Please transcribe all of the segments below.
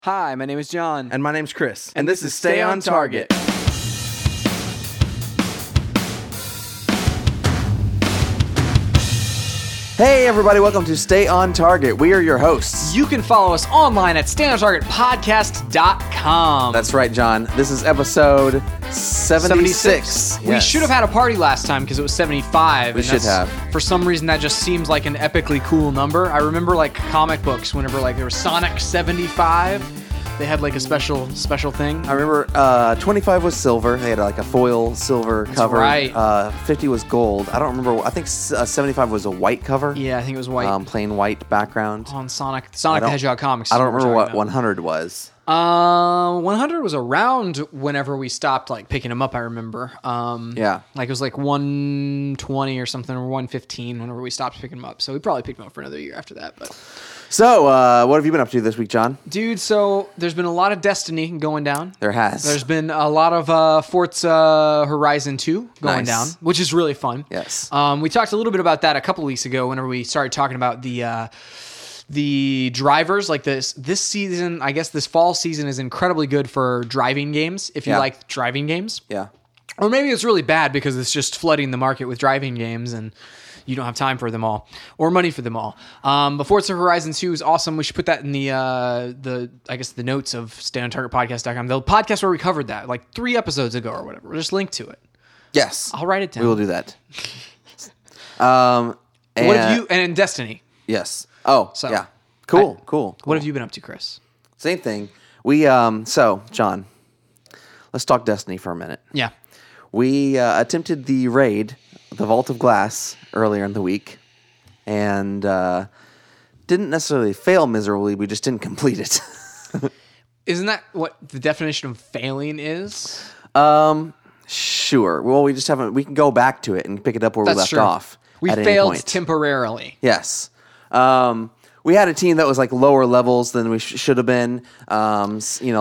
Hi, my name is John. And my name's Chris. And this is Stay on Target. Hey, everybody, welcome to Stay on Target. We are your hosts. You can follow us online at StayOnTargetPodcast.com. That's right, John. This is episode 76. We should have had a party last time because it was 75. We should have. For some reason, that just seems like an epically cool number. I remember like comic books, whenever like there was Sonic 75. They had like a special thing. I remember 25 was silver. They had like a foil silver cover. Right. 50 was gold. I don't remember. I think 75 was a white cover. Yeah, I think it was white. Plain white background. On Sonic the Hedgehog comics. I don't remember what 100 was. 100 was around whenever we stopped like picking them up. I remember. Yeah. Like it was like 120 or something, or 115 whenever we stopped picking them up. So we probably picked them up for another year after that. But So, what have you been up to this week, John? dude, so there's been a lot of Destiny going down. There has. There's been a lot of Forza Horizon 2 going Nice. down, which is really fun. Yes. We talked a little bit about that a couple of weeks ago whenever we started talking about the drivers. Like this season, I guess this fall season is incredibly good for driving games if you Yeah. like driving games. Yeah. Or maybe it's really bad because it's just flooding the market with driving games and you don't have time for them all or money for them all. But Forza Horizon 2 is awesome. We should put that in the notes of StayOnTargetPodcast.com. The podcast where we covered that like 3 episodes ago or whatever. We'll just link to it. Yes. I'll write it down. We will do that. What have you, and in Destiny, Yes. Oh, So, yeah. Cool. what have you been up to, Chris? Same thing. We, so, John, let's talk Destiny for a minute. Yeah. We attempted the raid, the Vault of Glass, earlier in the week, and didn't necessarily fail miserably. We just didn't complete it. Isn't that what the definition of failing is? Sure. Well, we just haven't. We can go back to it and pick it up where we That's left true. off. We at any failed point. temporarily. Yes. We had a team that was like lower levels than we should have been. There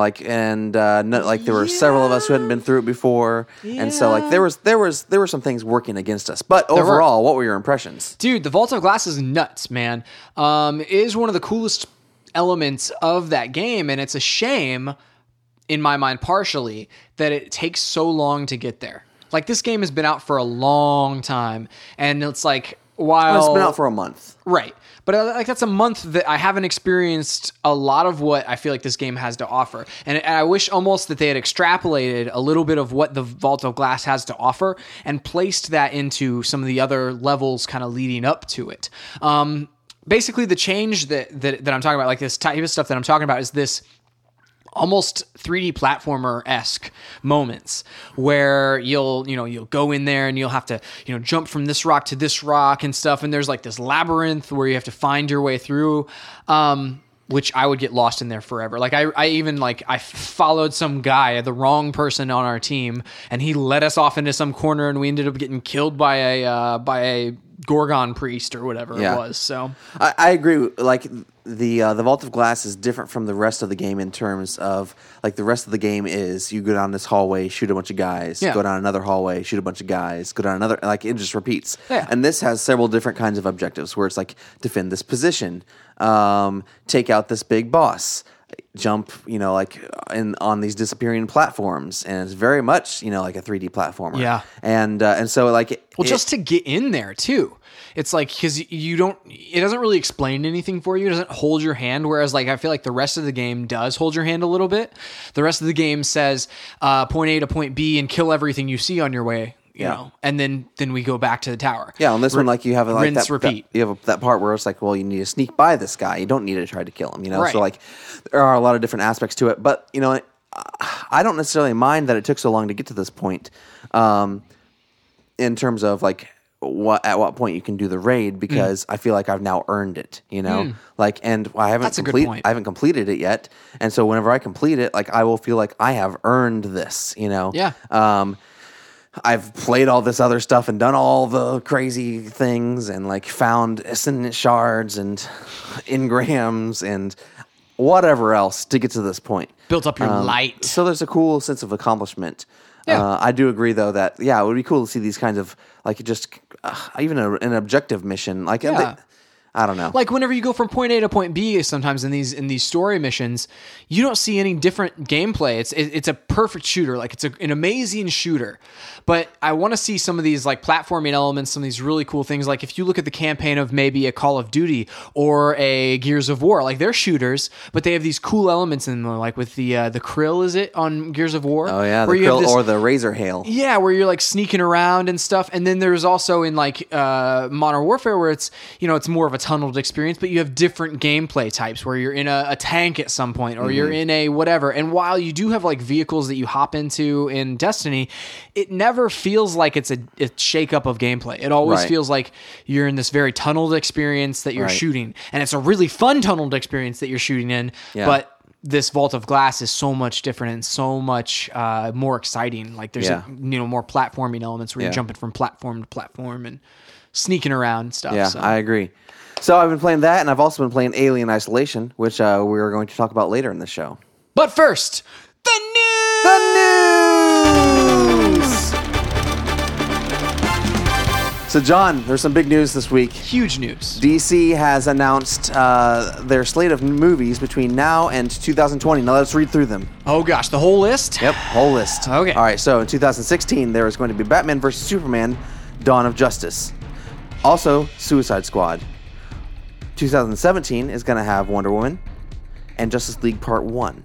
were several of us who hadn't been through it before, and so like there were some things working against us. But overall, what were your impressions? Dude, the Vault of Glass is nuts, man. It is one of the coolest elements of that game, and it's a shame, in my mind, partially, that it takes so long to get there. Like, this game has been out for a long time, and it's like, while... Well, it's been out for a month. Right. But like that's a month that I haven't experienced a lot of what I feel like this game has to offer. And I wish almost that they had extrapolated a little bit of what the Vault of Glass has to offer and placed that into some of the other levels kind of leading up to it. Basically, the change that I'm talking about, like this type of stuff that I'm talking about, is this almost 3D platformer-esque moments where you'll go in there and you'll have to, jump from this rock to this rock and stuff. And there's like this labyrinth where you have to find your way through, which I would get lost in there forever. Like I followed some guy, the wrong person on our team, and he led us off into some corner and we ended up getting killed by a Gorgon priest or whatever it was. So I agree. Like the Vault of Glass is different from the rest of the game in terms of like the rest of the game is you go down this hallway, shoot a bunch of guys, go down another hallway, shoot a bunch of guys, go down another, like it just repeats. Yeah. And this has several different kinds of objectives where it's like defend this position, take out this big boss, jump, on these disappearing platforms, and it's very much, like a 3D platformer. Yeah. And so like just to get in there too. It's like, because it doesn't really explain anything for you. It doesn't hold your hand. Whereas like, I feel like the rest of the game does hold your hand a little bit. The rest of the game says, point A to point B and kill everything you see on your way, you know, and then we go back to the tower. Yeah. On this one, like you have like rinse, repeat. You have that part where it's like, well, you need to sneak by this guy. You don't need to try to kill him, Right. So like there are a lot of different aspects to it, but I don't necessarily mind that it took so long to get to this point, in terms of like, at what point you can do the raid, because I feel like I've now earned it, like, and I haven't That's a good point. I haven't completed it yet. And so whenever I complete it, like I will feel like I have earned this, Yeah. I've played all this other stuff and done all the crazy things and like found ascendant shards and engrams and whatever else to get to this point. Built up your light. So there's a cool sense of accomplishment. Yeah. I do agree, though, that, it would be cool to see these kinds of, like, just even an objective mission. Like, I don't know. Like whenever you go from point A to point B, sometimes in these story missions, you don't see any different gameplay. It's a perfect shooter. Like it's an amazing shooter. But I want to see some of these like platforming elements, some of these really cool things. Like if you look at the campaign of maybe a Call of Duty or a Gears of War, like they're shooters, but they have these cool elements in them. Like with the Krill, is it on Gears of War? Oh yeah, the where you have Krill this- or the Razor Hail. Yeah, where you're like sneaking around and stuff. And then there's also in like Modern Warfare where it's, it's more of a tunneled experience, but you have different gameplay types where you're in a tank at some point or you're in a whatever. And while you do have like vehicles that you hop into in Destiny, it never feels like it's a shake-up of gameplay. It always Right. feels like you're in this very tunneled experience that you're Right. shooting. And it's a really fun tunneled experience that you're shooting in, Yeah. but this Vault of Glass is so much different and so much more exciting. Like there's more platforming elements where you're Yeah. jumping from platform to platform and sneaking around and stuff. Yeah, so. I agree. So I've been playing that, and I've also been playing Alien Isolation, which we're going to talk about later in the show. But first, the news. The news! So, John, there's some big news this week. Huge news. DC has announced their slate of movies between now and 2020. Now, let's read through them. Oh gosh, the whole list? Yep, whole list. Okay. All right, so in 2016, there is going to be Batman vs. Superman, Dawn of Justice. Also, Suicide Squad. 2017 is going to have Wonder Woman and Justice League Part 1.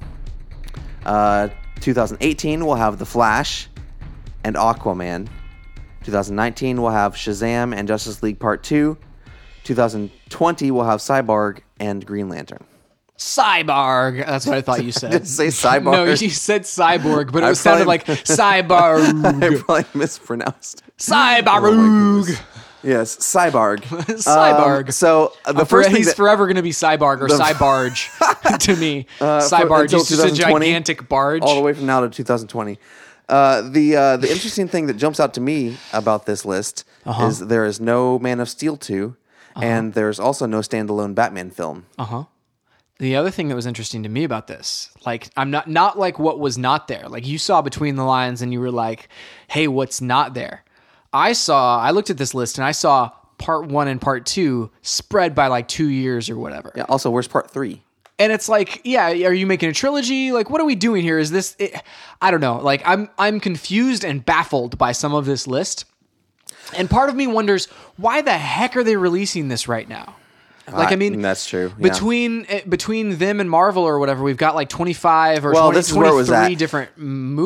2018 will have The Flash and Aquaman. 2019 will have Shazam and Justice League Part 2. 2020 will have Cyborg and Green Lantern. Cyborg. That's what I thought you said. Did you say Cyborg? No, you said cyborg, but I it sounded probably- like cyborg. I probably mispronounced. Cyborg. Yes, Cyborg. Cyborg. So the first thing he's that, forever going to be Cyborg or Cybarge to me. Cybarge until is just a 2020, gigantic barge. all the way from now to 2020. The interesting thing that jumps out to me about this list is there is no Man of Steel 2, and there's also no standalone Batman film. The other thing that was interesting to me about this, like I'm not like what was not there. Like you saw between the lines and you were like, "Hey, what's not there?" I looked at this list and I saw part 1 and part 2 spread by like 2 years or whatever. Yeah. Also, where's Part 3? And it's like, yeah, are you making a trilogy? Like, what are we doing here? Is this? I don't know. Like, I'm confused and baffled by some of this list, and part of me wonders why the heck are they releasing this right now? Like, I mean, that's true. Yeah. Between them and Marvel or whatever, we've got like 25 or Well, 20, this is where it was 23 at. different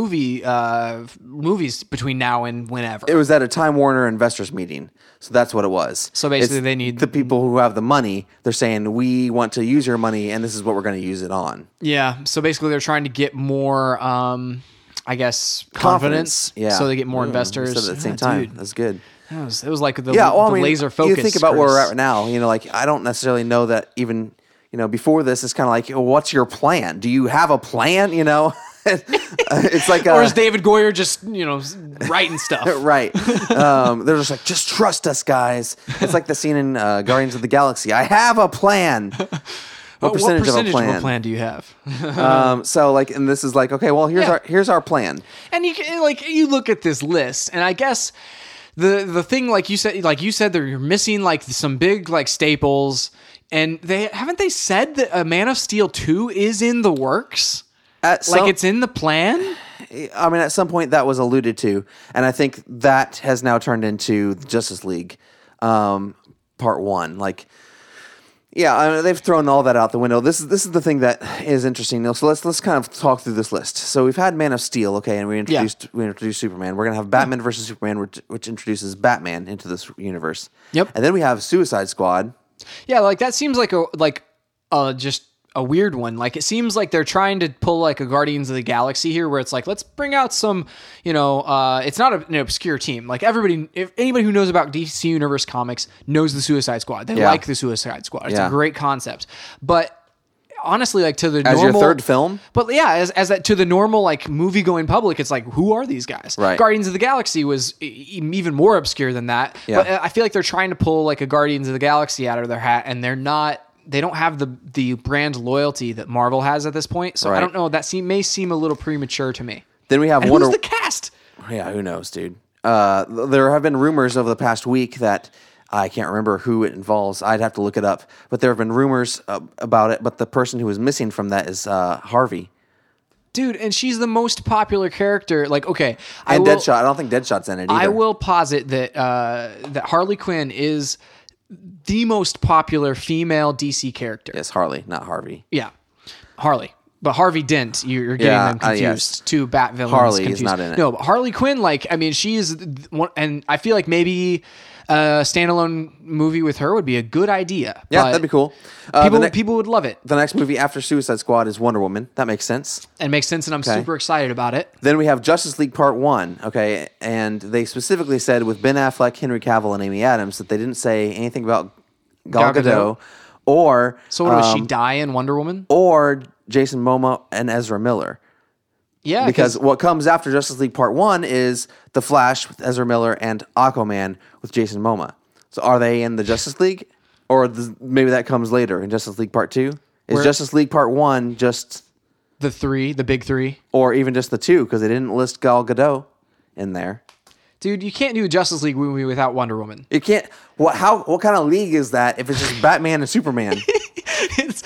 movies between now and whenever. It was at a Time Warner investors meeting, so that's what it was. So basically It's they need- the people who have the money. They're saying we want to use your money, and this is what we're going to use it on. Yeah. So basically, they're trying to get more, I guess, confidence. Yeah. So they get more investors. Said it at the same Yeah, time. dude. That's good. It was like the, Yeah, well, the I mean, laser focus. You think about where we're Chris. at right now. Like I don't necessarily know that even. Before this, it's kind of like, well, what's your plan? Do you have a plan? It's like, Or is David Goyer just writing stuff? right? They're just like, just trust us, guys. It's like the scene in Guardians of the Galaxy. I have a plan. What percentage of a plan? Do you have? So like, and this is like, okay, well, here's our plan. And you look at this list, and I guess the thing like you said that you're missing like some big like staples, and haven't they said that a Man of Steel 2 is in the works? It's in the plan. I mean, at some point that was alluded to, and I think that has now turned into Justice League Part 1. Like, yeah, I mean, they've thrown all that out the window. This is the thing that is interesting. So let's kind of talk through this list. So we've had Man of Steel, okay, and we introduced Superman. We're gonna have Batman versus Superman, which introduces Batman into this universe. Yep. And then we have Suicide Squad. Yeah, like that seems like just a weird one. Like it seems like they're trying to pull like a Guardians of the Galaxy here, where it's like let's bring out some, it's not an obscure team. Like if anybody who knows about DC Universe comics knows the Suicide Squad. They like the Suicide Squad. It's a great concept, but honestly, like to the As normal, your third film? But yeah, as that to the normal like movie going public, it's like who are these guys? Right. Guardians of the Galaxy was even more obscure than that. Yeah. But I feel like they're trying to pull like a Guardians of the Galaxy out of their hat, and they don't have the brand loyalty that Marvel has at this point. So I Right. don't know. That may seem a little premature to me. Then we have And Wonder. who's the cast? Yeah, who knows, dude? There have been rumors over the past week that I can't remember who it involves. I'd have to look it up. But there have been rumors about it. But the person who was missing from that is Harvey. Dude, and she's the most popular character. Like, okay, And Deadshot. I don't think Deadshot's in it either. I will posit that that Harley Quinn is the most popular female DC character. Yes, Harley, not Harvey. Yeah, Harley. But Harvey Dent, you're getting them confused. Yes. Two Bat villains. Harley confused. is not in it. No, but Harley Quinn, like, I mean, she is one, and I feel like maybe a standalone movie with her would be a good idea. Yeah, but that'd be cool. People would love it. The next movie after Suicide Squad is Wonder Woman. That makes sense. It makes sense, and I'm super excited about it. Then we have Justice League Part 1, okay? And they specifically said with Ben Affleck, Henry Cavill, and Amy Adams that they didn't say anything about Gal Gadot or... So what, does she die in Wonder Woman? Or Jason Momoa and Ezra Miller. Yeah. Because what comes after Justice League Part 1 is The Flash with Ezra Miller and Aquaman with Jason Momoa. So are they in the Justice League? Or maybe that comes later in Justice League Part 2? Is Justice League Part 1 just... the big three? Or even just the 2, because they didn't list Gal Gadot in there. Dude, you can't do a Justice League movie without Wonder Woman. You can't... What kind of league is that if it's just Batman and Superman? It's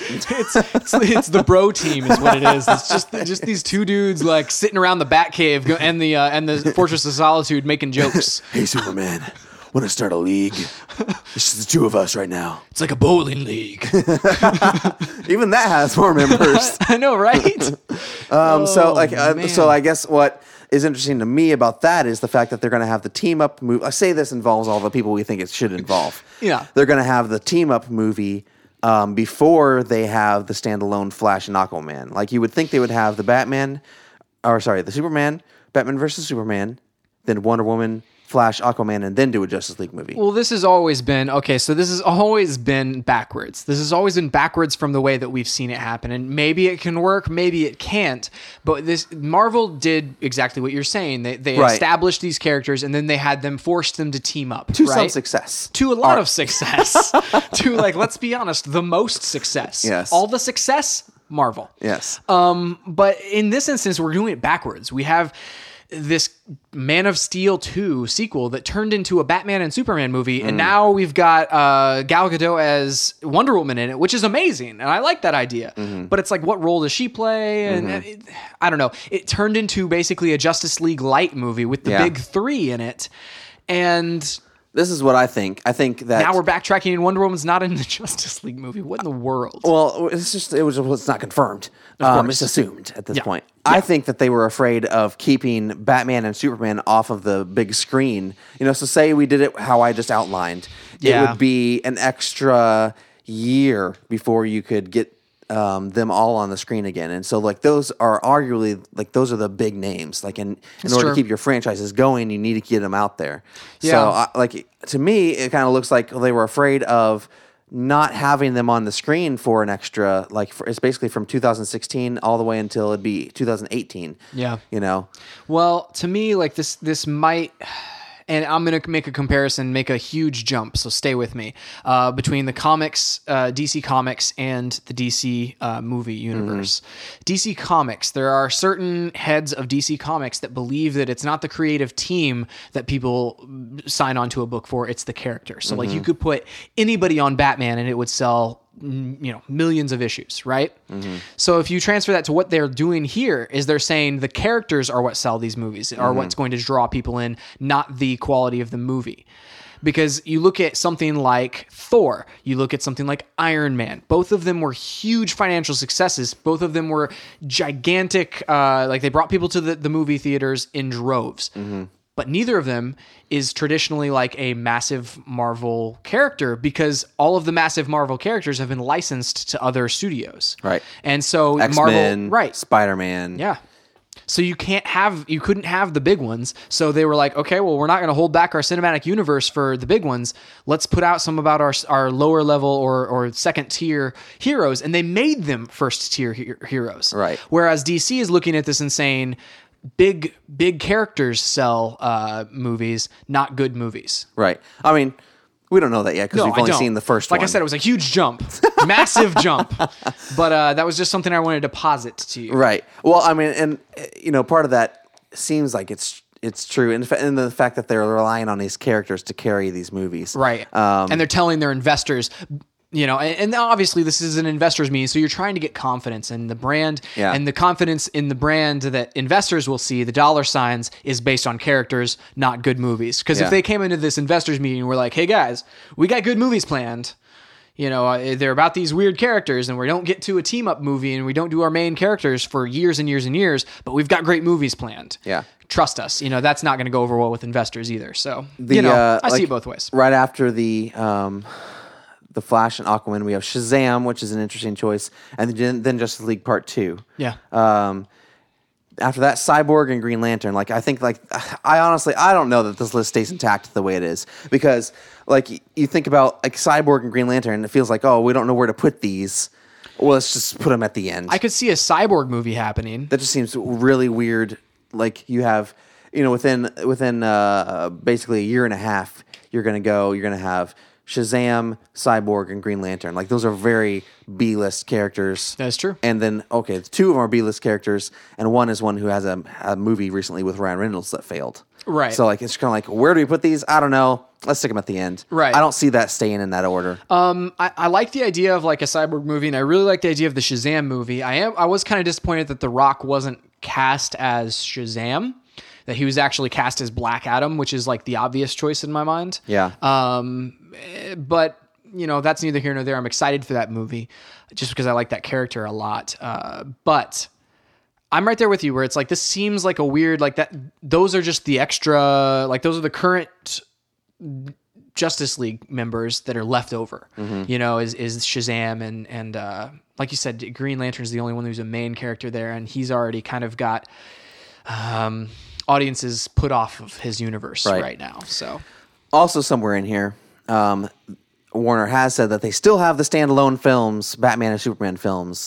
the bro team is what it is. It's just these two dudes like sitting around the Batcave and the Fortress of Solitude making jokes. Hey, Superman, want to start a league? It's just the two of us right now. It's like a bowling league. Even that has more members. I know, right? So I guess what is interesting to me about that is the fact that they're going to have the team up movie. I say this involves all the people we think it should involve. Yeah. They're going to have the team up movie before they have the standalone Flash and Aquaman. Like you would think they would have the Superman, Batman versus Superman, then Wonder Woman, Flash, Aquaman, and then do a Justice League movie. Well, this has always been backwards. This has always been backwards from the way that we've seen it happen. And maybe it can work, maybe it can't. But Marvel did exactly what you're saying. They established these characters and then they had them forced them to team up. To some success. To a lot of success. To, like, let's be honest, the most success. Yes. All the success, Marvel. Yes. But in this instance, we're doing it backwards. We have this Man of Steel 2 sequel that turned into a Batman and Superman movie, and now we've got Gal Gadot as Wonder Woman in it, which is amazing, and I like that idea. But it's like, what role does she play? And I don't know. It turned into basically a Justice League light movie with the big three in it, and... This is what I think. I think that now we're backtracking and Wonder Woman's not in the Justice League movie. What in the world? Well, it's not confirmed. It's assumed at this point. I think that they were afraid of keeping Batman and Superman off of the big screen. So say we did it how I just outlined. It would be an extra year before you could get them all on the screen again. And so like those are arguably like those are the big names. Like in order to keep your franchises going, you need to get them out there. So to me, it kind of looks like they were afraid of not having them on the screen for an extra, it's basically from 2016 all the way until it'd be 2018. Yeah. Well, to me, like this might... And I'm going to make a comparison, make a huge jump, so stay with me, between the comics, DC Comics, and the DC movie universe. DC Comics, there are certain heads of DC Comics that believe that it's not the creative team that people sign on to a book for, it's the character. So like you could put anybody on Batman and it would sell millions of issues, right? So if you transfer that to what they're doing here, is they're saying the characters are what sell these movies, are what's going to draw people in, not the quality of the movie. Because you look at something like Thor, you look at something like Iron Man, both of them were huge financial successes. Both of them were gigantic, like they brought people to the movie theaters in droves. But neither of them is traditionally like a massive Marvel character because all of the massive Marvel characters have been licensed to other studios. Right. And so X-Men, Marvel, Spider-Man. Yeah. So you couldn't have the big ones. So they were like, okay, well, we're not going to hold back our cinematic universe for the big ones. Let's put out some about our lower level or second tier heroes. And they made them first tier heroes. Right. Whereas DC is looking at this and saying, big characters sell movies, not good movies. Right. I mean, we don't know that yet because we've only seen the first one. Like I said, it was a huge jump, massive jump. But that was just something I wanted to posit to you. Right. Well, I mean, and part of that seems like it's It's true, and the fact that they're relying on these characters to carry these movies, Right. And they're telling their investors, and obviously this is an investors meeting, so you're trying to get confidence in the brand, and the confidence in the brand that investors will see, the dollar signs, is based on characters, not good movies. Because if they came into this investors meeting and were like, hey guys, we got good movies planned, they're about these weird characters, and we don't get to a team up movie, and we don't do our main characters for years and years and years, but we've got great movies planned. Yeah. Trust us. That's not going to go over well with investors either. So, I see it both ways. Right after the Flash and Aquaman, we have Shazam, which is an interesting choice, and then Justice League Part 2. Yeah. After that, Cyborg and Green Lantern. I honestly don't know that this list stays intact the way it is, because you think about Cyborg and Green Lantern, and it feels like, oh, we don't know where to put these. Well, let's just put them at the end. I could see a Cyborg movie happening. That just seems really weird. You have, within basically a year and a half, you're going to have Shazam, Cyborg, and Green Lantern. Those are very B-list characters. That's true. And then, okay, two of them are B-list characters, and one is one who has a movie recently with Ryan Reynolds that failed. Right. So, it's kind of where do we put these? I don't know. Let's stick them at the end. Right. I don't see that staying in that order. I like the idea of a Cyborg movie, and I really like the idea of the Shazam movie. I was kind of disappointed that The Rock wasn't cast as Shazam, that he was actually cast as Black Adam, which is the obvious choice in my mind. Yeah. But that's neither here nor there. I'm excited for that movie just because I like that character a lot. But I'm right there with you where it's this seems like a weird, that those are just the extra, those are the current Justice League members that are left over, is Shazam and like you said, Green Lantern's the only one who's a main character there, and he's already kind of got audiences put off of his universe right now. So also somewhere in here, Warner has said that they still have the standalone films, Batman and Superman films,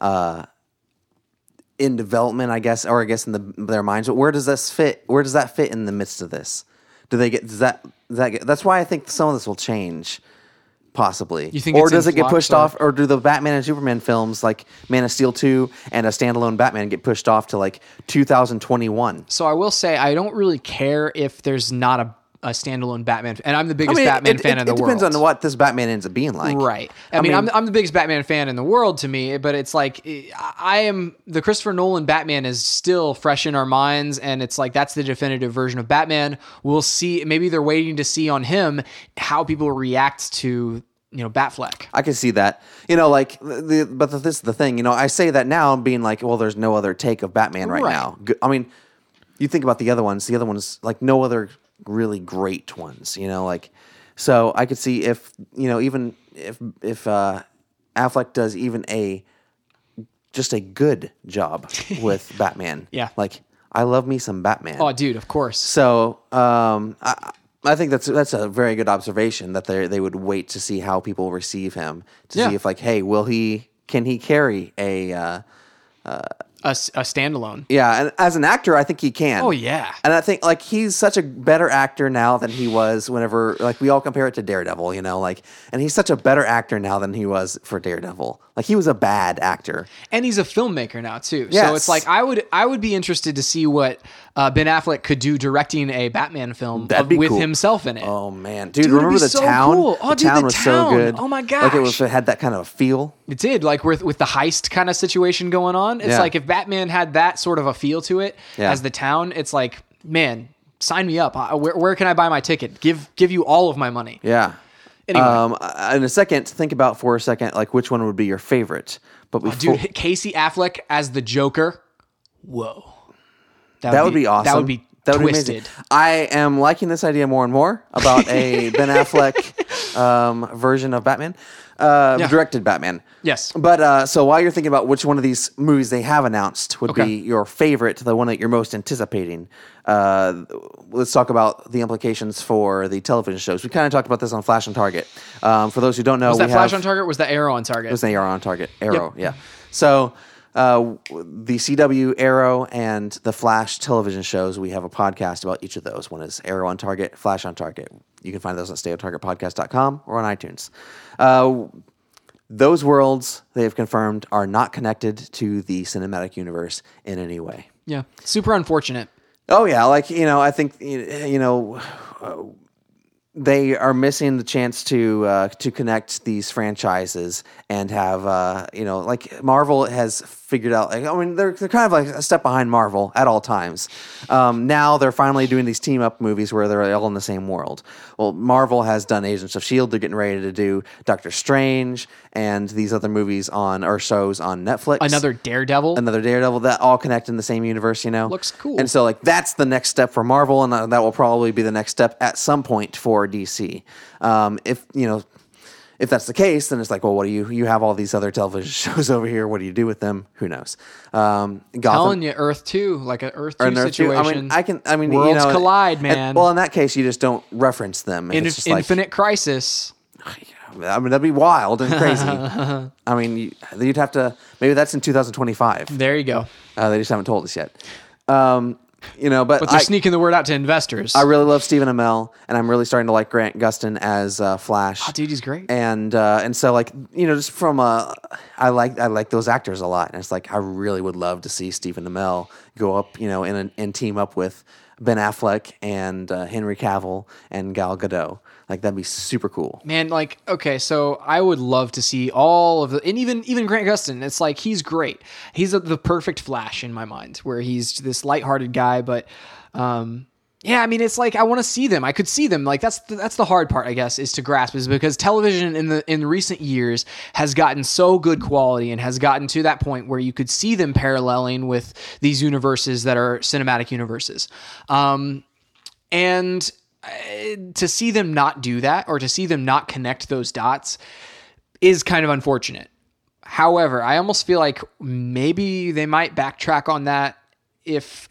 in development, I guess in their minds. But where does this fit? Where does that fit in the midst of this? That's why I think some of this will change, possibly. You think, or does it get pushed off? Or do the Batman and Superman films, like Man of Steel 2 and a standalone Batman, get pushed off to 2021? So I will say I don't really care if there's not a standalone Batman, and I'm the biggest Batman fan in the world. It depends on what this Batman ends up being like. Right. I mean, I'm the biggest Batman fan in the world to me, but it's the Christopher Nolan Batman is still fresh in our minds, and it's that's the definitive version of Batman. We'll see. Maybe they're waiting to see on him how people react to Batfleck. I can see that. But this is the thing. I say that now, being well, there's no other take of Batman right now. I mean, you think about the other ones. The other ones, no other really great ones, so I could see if even if Affleck does even just a good job with Batman. Yeah, I love me some Batman. Oh, dude, of course. So I think that's a very good observation, that they would wait to see how people receive him, to see if hey, can he carry a standalone. Yeah, and as an actor, I think he can. Oh, yeah. And I think he's such a better actor now than he was whenever we all compare it to Daredevil, and he's such a better actor now than he was for Daredevil. He was a bad actor. And he's a filmmaker now too. Yes. So it's I would be interested to see what Ben Affleck could do directing a Batman film with cool. himself in it. Oh man, dude, remember the town? Cool. Oh, the town was so good. Oh my gosh. It had that kind of a feel. It did, with the heist kind of situation going on. It's if Batman had that sort of a feel to it as the town, it's man, sign me up. Where can I buy my ticket? Give you all of my money. Yeah. Anyway. In a second, think about for a second, which one would be your favorite. But dude, Casey Affleck as the Joker. Whoa. That would be awesome. That would be twisted. Be amazing. I am liking this idea more and more about a Ben Affleck version of Batman. Directed Batman. Yes. But so while you're thinking about which one of these movies they have announced would be your favorite, the one that you're most anticipating, let's talk about the implications for the television shows. We kind of talked about this on Flash on Target. For those who don't know, was that Flash on Target? Or was that Arrow on Target? It was the Arrow on Target. Arrow, yeah. So the CW, Arrow, and the Flash television shows, we have a podcast about each of those. One is Arrow on Target, Flash on Target. You can find those at stayontargetpodcast.com or on iTunes. Those worlds, they have confirmed, are not connected to the cinematic universe in any way. Yeah. Super unfortunate. Oh yeah, like I think they are missing the chance to connect these franchises and have like Marvel has figured out. Like, I mean, they're kind of like a step behind Marvel at all times. Now they're finally doing these team up movies where they're all in the same world. Well, Marvel has done Agents of S.H.I.E.L.D. They're getting ready to do Doctor Strange and these other movies or shows on Netflix. Another Daredevil that all connect in the same universe. Looks cool. And so like that's the next step for Marvel, and that will probably be the next step at some point for DC. If that's the case, then it's like, well, what do you have all these other television shows over here? What do you do with them? Who knows? Gotham, telling you, Earth 2, like an Earth 2 situation. Worlds collide, man. Well, in that case, you just don't reference them. Infinite Crisis. I mean, that'd be wild and crazy. I mean, you'd have to. Maybe that's in 2025. There you go. They just haven't told us yet. But they're sneaking the word out to investors. I really love Stephen Amell, and I'm really starting to like Grant Gustin as Flash. Oh, dude, he's great. And so like just from I like those actors a lot, and it's like I really would love to see Stephen Amell go up, and team up with Ben Affleck and Henry Cavill and Gal Gadot. Like that'd be super cool. Man, like, okay, so I would love to see all of and even Grant Gustin. It's like he's great. He's the perfect Flash in my mind, where he's this lighthearted guy, but yeah, I mean, it's like I want to see them. I could see them. Like that's the hard part, I guess, is to grasp, is because television in recent years has gotten so good quality and has gotten to that point where you could see them paralleling with these universes that are cinematic universes, and to see them not do that, or to see them not connect those dots, is kind of unfortunate. However, I almost feel like maybe they might backtrack on that if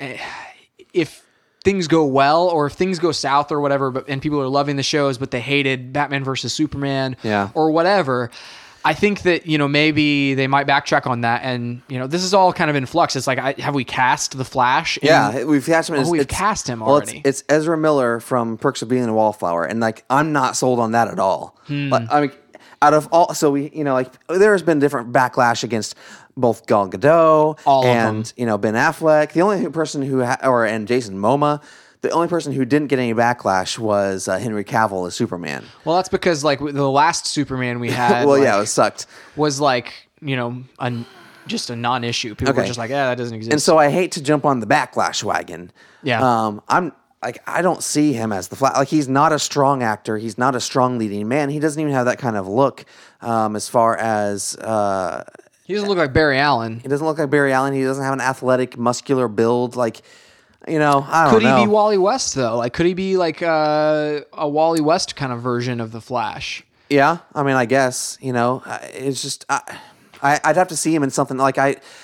things go well, or if things go south or whatever, and people are loving the shows, but they hated Batman versus Superman, or whatever. I think that, maybe they might backtrack on that, and, this is all kind of in flux. It's like, have we cast the Flash? We've cast him. We've cast him already. Well, it's Ezra Miller from Perks of Being a Wallflower, and like I'm not sold on that at all. But, I mean, out of all, so we, there has been different backlash against both Gal Gadot and Ben Affleck. The only person and Jason Momoa. The only person who didn't get any backlash was Henry Cavill as Superman. Well, that's because like the last Superman we had, it sucked. Was like just a non-issue. People were just like, that doesn't exist. And so I hate to jump on the backlash wagon. Yeah. I'm like, I don't see him as the Flash. Like, he's not a strong actor. He's not a strong leading man. He doesn't even have that kind of look. As far as he doesn't look like Barry Allen. He doesn't look like Barry Allen. He doesn't have an athletic, muscular build. Like. I don't know. Could he be Wally West, though? Like, could he be like a Wally West kind of version of the Flash? Yeah, I mean, I guess. It's just I'd have to see him in something like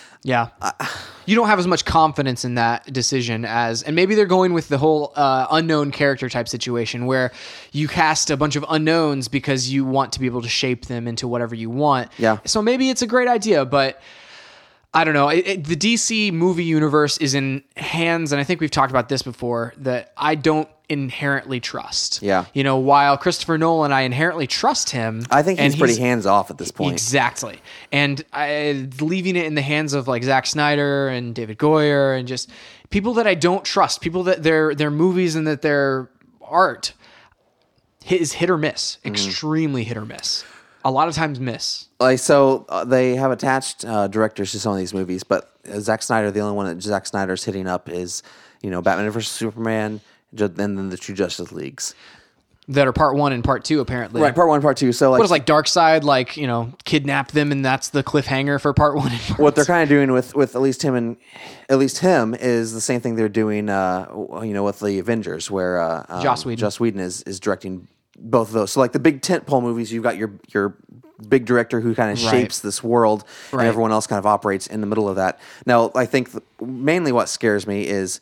you don't have as much confidence in that decision and maybe they're going with the whole unknown character type situation where you cast a bunch of unknowns because you want to be able to shape them into whatever you want. Yeah. So maybe it's a great idea, but I don't know. The DC movie universe is in hands, and I think we've talked about this before, that I don't inherently trust. Yeah. While Christopher Nolan, I inherently trust him. I think he's pretty hands off at this point. Exactly. And leaving it in the hands of like Zack Snyder and David Goyer and just people that I don't trust, people that their movies and that their art is hit or miss, extremely hit or miss. A lot of times miss. They have attached directors to some of these movies, but Zack Snyder, the only one that Zack Snyder's hitting up is, Batman vs. Superman, and then the two Justice Leagues. That are part 1 and part 2, apparently. Right, part 1 and part 2. So what is like Darkseid, kidnap them and that's the cliffhanger for part 1 and part 2? What they're kind of doing with at least him is the same thing they're doing, with the Avengers, where Joss Whedon is directing both of those. So like the big tentpole movies, you've got your big director who kind of shapes this world, and everyone else kind of operates in the middle of that. Now, I think mainly what scares me is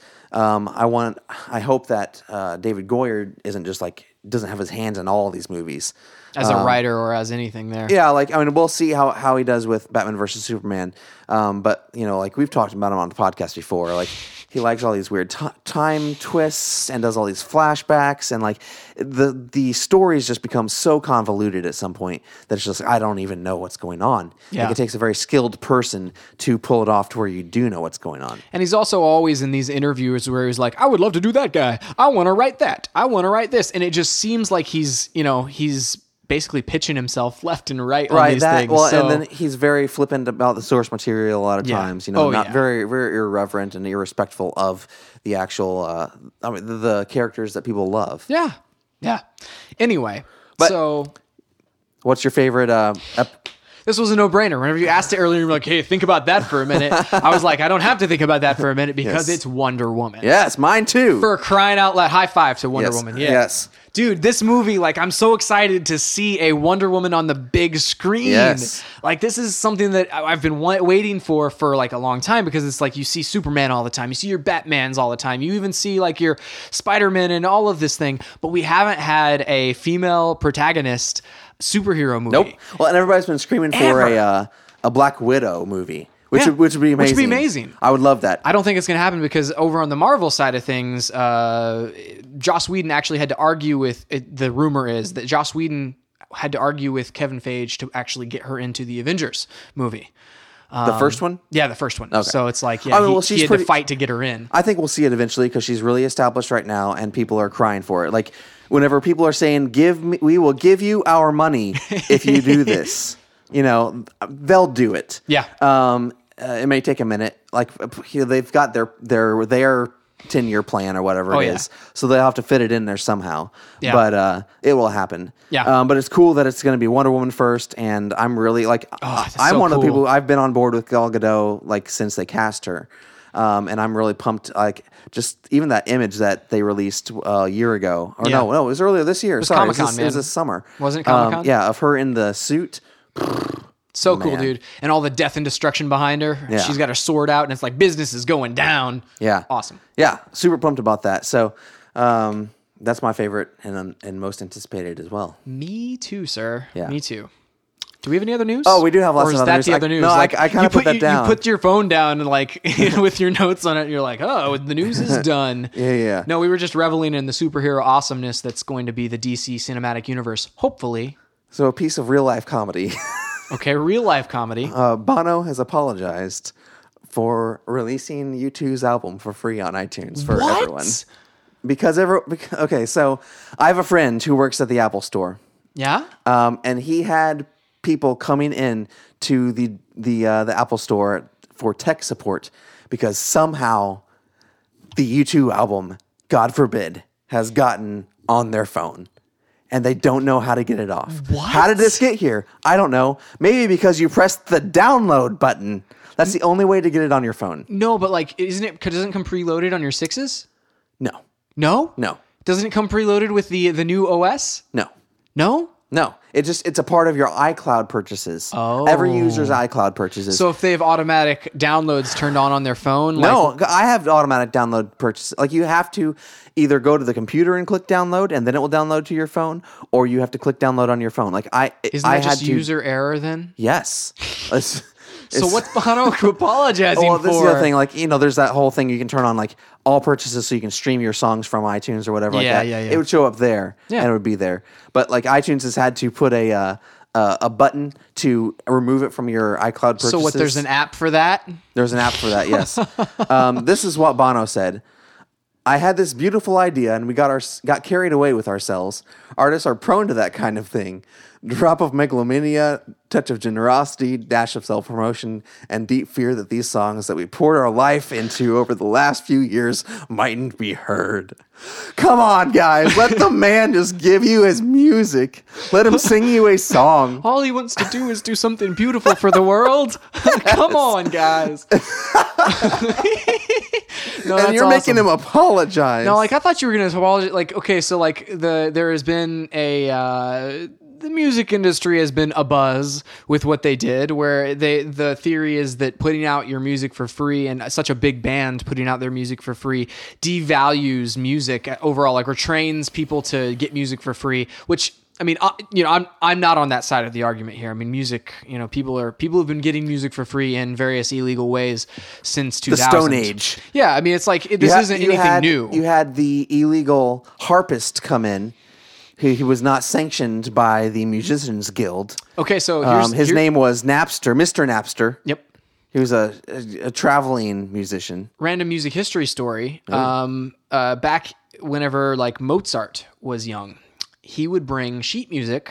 I hope that David Goyer isn't just doesn't have his hands in all these movies as a writer or as anything there. Yeah, we'll see how he does with Batman versus Superman. But we've talked about him on the podcast before. Like he likes all these weird time twists and does all these flashbacks, and like the stories just become so convoluted at some point that it's just like, I don't even know what's going on. Yeah. Like, it takes a very skilled person to pull it off to where you do know what's going on. And he's also always in these interviews where he's like, I would love to do that guy. I want to write that. I want to write this. And it just seems like he's basically pitching himself left and right on these things. Well, so, and then he's very flippant about the source material a lot of Yeah. times. You know, Oh, not yeah. very, very irreverent and irrespectful of the actual, the characters that people love. yeah. Yeah. Anyway, But- so What's your favorite? this was a no-brainer. Whenever you asked it earlier, you were like, hey, think about that for a minute. I was like, I don't have to think about that for a minute because Yes. it's Wonder Woman. Yes, mine too. For crying out loud. High five to Wonder Yes. Woman. Yeah. Yes. Dude, this movie, like, I'm so excited to see a Wonder Woman on the big screen. Yes. Like, this is something that I've been waiting for like a long time, because it's like you see Superman all the time. You see your Batmans all the time. You even see like your Spider-Man and all of this thing. But we haven't had a female protagonist superhero movie. Nope. Well, and everybody's been screaming for Ever. a Black Widow movie, which Yeah. would be amazing. Which would be amazing. I would love that. I don't think it's going to happen because over on the Marvel side of things, Joss Whedon actually had to argue with the rumor is that Joss Whedon had to argue with Kevin Feige to actually get her into the Avengers movie. The first one. Yeah, the first one. So it's like, I mean, well, he she's had pretty- to fight to get her in. I think we'll see it eventually because she's really established right now, and people are crying for it. Like whenever people are saying, we will give you our money if you do this," you know, they'll do it. Yeah. It may take a minute. Like they've got their 10-year plan or whatever it yeah. is, so they'll have to fit it in there somehow. Yeah. But it will happen. Yeah. But it's cool that it's going to be Wonder Woman first, and I'm really like, that's I'm so one of the cool. people. I've been on board with Gal Gadot like since they cast her, and I'm really pumped. Like just even that image that they released a year ago, or Yeah. no, it was earlier this year. Sorry, Comic-Con, it was man. this summer. Wasn't it Comic-Con? Yeah, of her in the suit. So cool, Man. dude. And all the death and destruction behind her. Yeah. She's got her sword out and it's like business is going down. Yeah. Awesome. Yeah, super pumped about that. So that's my favorite and most anticipated as well. Me too, sir. Yeah. Me too. Do we have any other news? Oh, we do have lots or of is other that news. the other news? No, I kinda you put that down. You put your phone down and like with your notes on it, and you're like, oh, the news is done. Yeah. No, we were just reveling in the superhero awesomeness that's going to be the DC cinematic universe. Hopefully. So a piece of real life comedy. Okay, real life comedy. Bono has apologized for releasing U2's album for free on iTunes for What? everyone. Okay, so I have a friend who works at the Apple Store. Yeah? And he had people coming in to the Apple Store for tech support because somehow the U2 album, God forbid, has gotten on their phone. And they don't know how to get it off. What? How did this get here? I don't know. Maybe because you pressed the download button. That's the only way to get it on your phone. No, but like, doesn't it come preloaded on your 6s? No. No? No. Doesn't it come preloaded with the new OS? No. No? No. It's a part of your iCloud purchases. Oh. Every user's iCloud purchases. So if they have automatic downloads turned on their phone, No, like, I have automatic download purchase. Like you have to either go to the computer and click download, and then it will download to your phone, or you have to click download on your phone. Like isn't I that just had to, user error then? Yes. So what's Bono apologizing Well, for? this is the other thing. Like there's that whole thing you can turn on like all purchases, so you can stream your songs from iTunes or whatever. Yeah, like that. yeah. It would show up there, Yeah. and it would be there. But like iTunes has had to put a button to remove it from your iCloud purchases. So what? There's an app for that? There's an app for that, yes. This is what Bono said. I had this beautiful idea, and we got carried away with ourselves. Artists are prone to that kind of thing. Drop of megalomania, touch of generosity, dash of self-promotion, and deep fear that these songs that we poured our life into over the last few years mightn't be heard. Come on, guys. Let the man just give you his music. Let him sing you a song. All he wants to do is do something beautiful for the world. Come on, guys. No, And you're making him apologize. No, like I thought you were gonna apologize. Like, okay, so like there has been a the music industry has been abuzz with what they did, where the theory is that putting out your music for free and such a big band putting out their music for free devalues music overall, like, or trains people to get music for free, which I mean, I'm not on that side of the argument here. I mean, music, people have been getting music for free in various illegal ways since 2000. The Stone Age. Yeah, I mean, it's like this isn't anything new. You had the illegal harpist come in. He was not sanctioned by the Musicians Guild. Okay, so his name was Napster, Mr. Napster. Yep. He was a traveling musician. Random music history story. Back whenever like Mozart was young, he would bring sheet music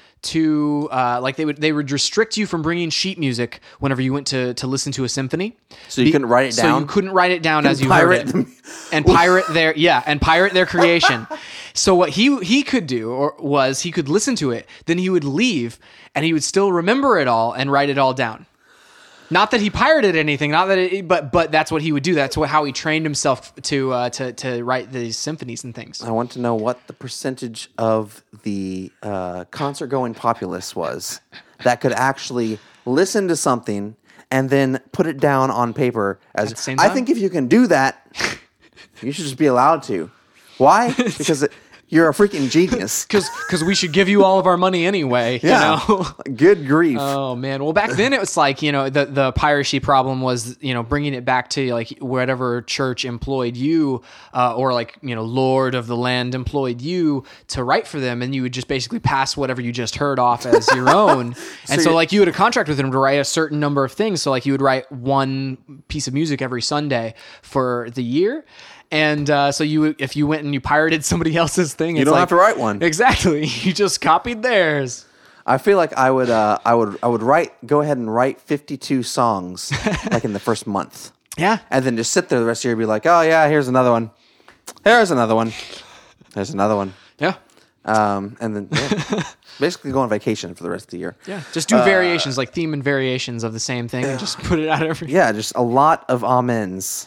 to they would restrict you from bringing sheet music whenever you went to listen to a symphony. So you couldn't write it down. So you couldn't write it down as you heard it, and pirate their creation. So what he could do was he could listen to it, then he would leave, and he would still remember it all and write it all down. Not that he pirated anything, but that's what he would do. That's how he trained himself to write these symphonies and things. I want to know what the percentage of the concert-going populace was that could actually listen to something and then put it down on paper. At the same time? I think if you can do that, you should just be allowed to. Why? Because you're a freaking genius. Because we should give you all of our money anyway. Yeah. Good grief. Oh man. Well, back then it was like, the piracy problem was, bringing it back to like whatever church employed you, or like, Lord of the land employed you to write for them. And you would just basically pass whatever you just heard off as your own. And so like you had a contract with them to write a certain number of things. So like you would write one piece of music every Sunday for the year. And so if you went and you pirated somebody else's thing, you don't have to write one. Exactly, you just copied theirs. I feel like I would go ahead and write 52 songs like in the first month. Yeah, and then just sit there the rest of the year and be like, oh yeah, here's another one, here's another one, there's another one. Yeah, and then basically go on vacation for the rest of the year. Yeah, just do variations, like theme and variations of the same thing, and just put it out every. Yeah, just a lot of amens.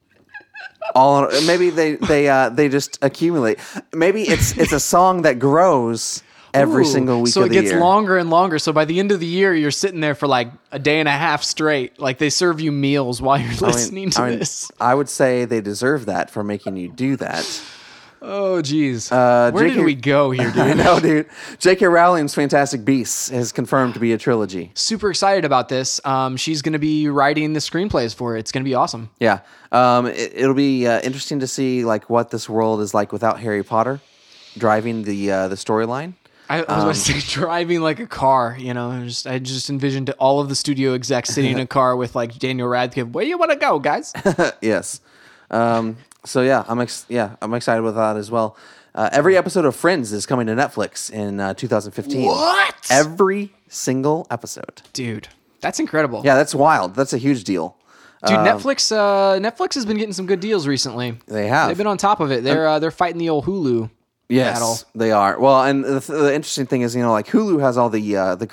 Maybe they just accumulate. Maybe it's a song that grows every single week of the year. So it gets longer and longer. So by the end of the year, you're sitting there for like a day and a half straight. Like they serve you meals while you're listening to this. I would say they deserve that for making you do that. Oh, geez. Where did we go here, dude? I know, dude. J.K. Rowling's Fantastic Beasts is confirmed to be a trilogy. Super excited about this. She's going to be writing the screenplays for it. It's going to be awesome. Yeah. It'll be interesting to see like what this world is like without Harry Potter driving the storyline. I was going to say driving like a car, I just envisioned all of the studio execs sitting in a car with like Daniel Radcliffe. Where do you want to go, guys? Yes. So yeah, I'm excited with that as well. Every episode of Friends is coming to Netflix in 2015. What? Every single episode. Dude, that's incredible. Yeah, that's wild. That's a huge deal. Dude, Netflix has been getting some good deals recently. They have. They've been on top of it. They're fighting the old Hulu battle. They are. Well, and the interesting thing is, like Hulu has all the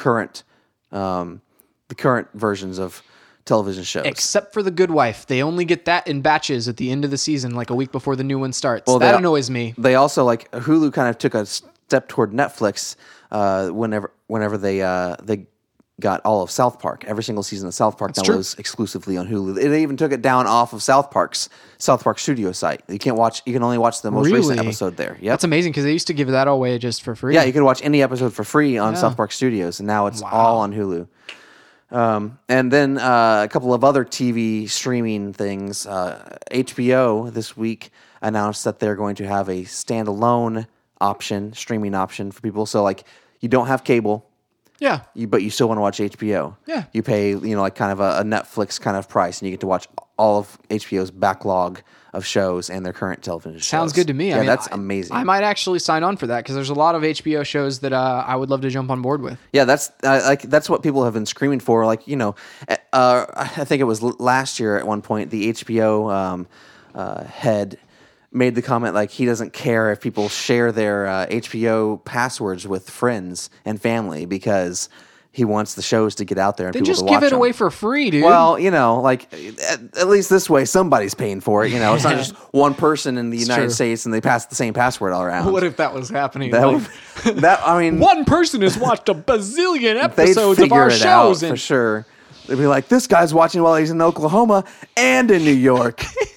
current versions of television shows. Except for The Good Wife. They only get that in batches at the end of the season, like a week before the new one starts. Well, that annoys me. They also, like, Hulu kind of took a step toward Netflix whenever they got all of South Park. Every single season of South Park was exclusively on Hulu. They even took it down off of South Park Studio site. You can only watch the most recent episode there. Yep. That's amazing because they used to give that away just for free. Yeah, you could watch any episode for free on South Park Studios, and now it's all on Hulu. And then a couple of other TV streaming things. HBO this week announced that they're going to have a standalone streaming option for people. So like you don't have cable. Yeah. But you still want to watch HBO. Yeah. You pay, like kind of a Netflix kind of price, and you get to watch all of HBO's backlog of shows and their current television shows. Sounds good to me. Yeah, I mean, that's amazing. I might actually sign on for that because there's a lot of HBO shows that I would love to jump on board with. Yeah, that's what people have been screaming for. Like, I think it was last year at one point, the HBO head made the comment like he doesn't care if people share their HBO passwords with friends and family because he wants the shows to get out there and people to watch them. Just give it away for free, dude. Well, like at least this way somebody's paying for it. It's not just one person in the United States and they pass the same password all around. What if that was happening? One person has watched a bazillion episodes of our shows for sure. They'd be like, this guy's watching while he's in Oklahoma and in New York.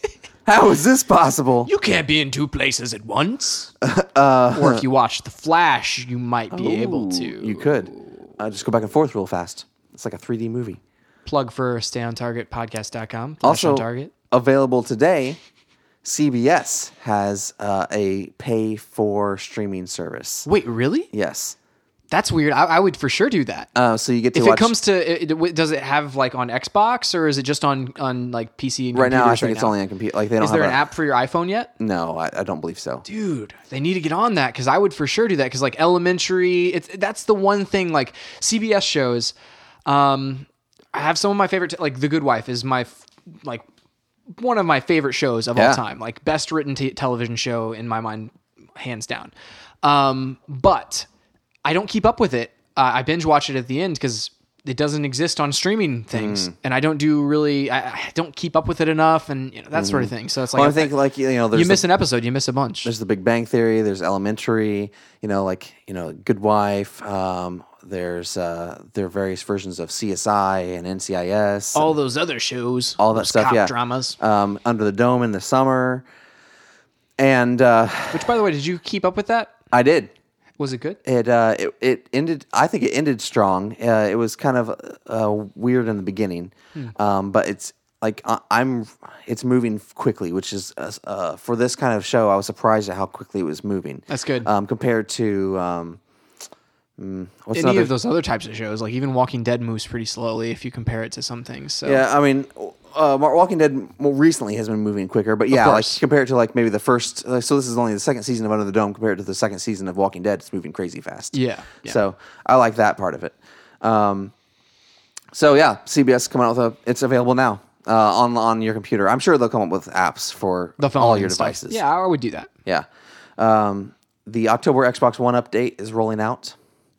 How is this possible? You can't be in two places at once. Or if you watch The Flash, you might be able to. You could. Just go back and forth real fast. It's like a 3D movie. Plug for StayOnTargetPodcast.com. Flash Also, on Target. available today, CBS has a pay-for streaming service. Wait, really? Yes. That's weird. I would for sure do that. So you get to If watch... it comes to, does it have like on Xbox or is it just on like PC and right now, I computers think it's only on computer. Like they don't Is have there an app for your iPhone yet? No, I don't believe so. Dude, they need to get on that because I would for sure do that because like Elementary, that's the one thing like CBS shows. I have some of my favorite, like The Good Wife is my like one of my favorite shows of all time, like best written television show in my mind, hands down. But I don't keep up with it. I binge watch it at the end because it doesn't exist on streaming things, and I don't do really. I don't keep up with it enough, and that sort of thing. So it's like I think like there's you miss an episode, you miss a bunch. There's The Big Bang Theory. There's Elementary. Good Wife. There's there are various versions of CSI and NCIS. All those other shows, all that those stuff. cop dramas. Under the Dome in the summer, and which, by the way, did you keep up with that? I did. Was it good? It ended. I think it ended strong. It was kind of weird in the beginning, but it's like it's moving quickly, which is for this kind of show. I was surprised at how quickly it was moving. That's good compared to any of those other types of shows. Like even Walking Dead moves pretty slowly if you compare it to some things. So. Yeah, I mean. Walking Dead more recently has been moving quicker, but yeah, like compared to like maybe the first. So this is only the second season of Under the Dome compared to the second season of Walking Dead. It's moving crazy fast. Yeah. So I like that part of it. So yeah, CBS coming out with it's available now on your computer. I'm sure they'll come up with apps for the phone all your devices. Yeah, I would do that. Yeah. The October Xbox One update is rolling out.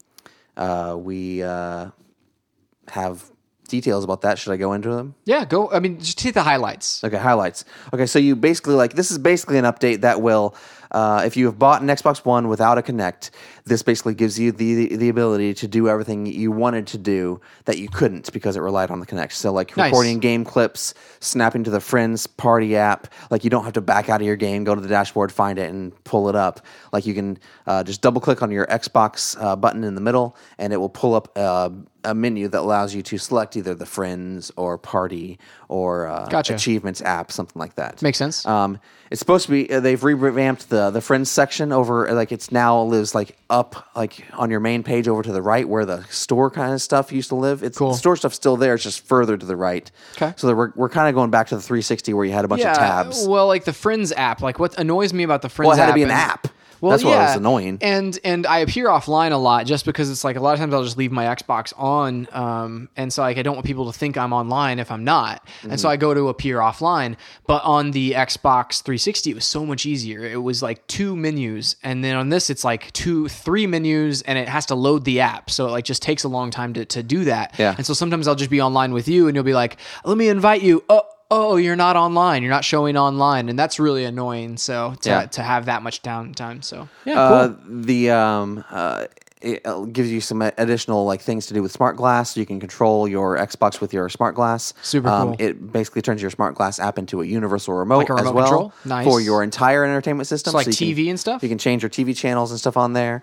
We have details about that. Should I go into them? Yeah, go. I mean, just hit the highlights. Okay, highlights. Okay, so you basically this is basically an update that will, if you have bought an Xbox One without a Kinect, this basically gives you the ability to do everything you wanted to do that you couldn't because it relied on the Kinect. So like recording game clips, snapping to the Friends Party app. Like you don't have to back out of your game, go to the dashboard, find it, and pull it up. Like you can just double click on your Xbox button in the middle, and it will pull up a menu that allows you to select either the Friends or Party or Achievements app, something like that. Makes sense. It's supposed to be. They've revamped the Friends section over. Like it's now lives like up like on your main page over to the right where the store kind of stuff used to live. It's cool. The store stuff's still there. It's just further to the right. Okay. So we're kind of going back to the 360 where you had a bunch of tabs. Well, like the Friends app. Like what annoys me about the Friends app. Well, it had to be an app. Well, that's what was annoying. And I appear offline a lot just because it's like a lot of times I'll just leave my Xbox on, and so like I don't want people to think I'm online if I'm not, and so I go to appear offline. But on the Xbox 360, it was so much easier. It was like 2 menus, and then on this it's like 3 menus, and it has to load the app, so it like just takes a long time to do that. Yeah. And so sometimes I'll just be online with you, and you'll be like, "Let me invite you." Oh, you're not online. You're not showing online, and that's really annoying. So to have that much downtime. So yeah, cool. It gives you some additional like things to do with Smart Glass. So you can control your Xbox with your Smart Glass. Super cool. It basically turns your Smart Glass app into a universal remote, like a remote as well control? Nice. For your entire entertainment system. So like TV and stuff. You can change your TV channels and stuff on there.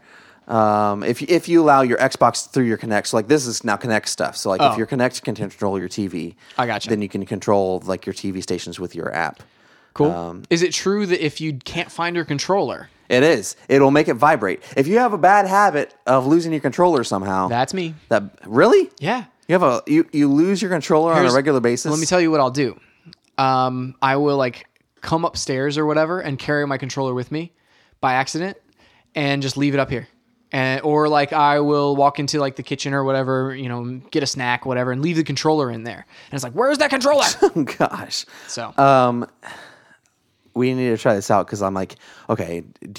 If you allow your Xbox through your Kinect, so like this is now Kinect stuff. So like if your Kinect can control your TV, I gotcha. Then you can control like your TV stations with your app. Cool. Is it true that if you can't find your controller, it is. It'll make it vibrate. If you have a bad habit of losing your controller somehow, that's me. That really? Yeah. You have you lose your controller on a regular basis. Let me tell you what I'll do. I will like come upstairs or whatever and carry my controller with me by accident and just leave it up here. Or like I will walk into like the kitchen or whatever, get a snack, whatever, and leave the controller in there. And it's like, where's that controller? Oh, gosh. So, we need to try this out because I'm like, okay,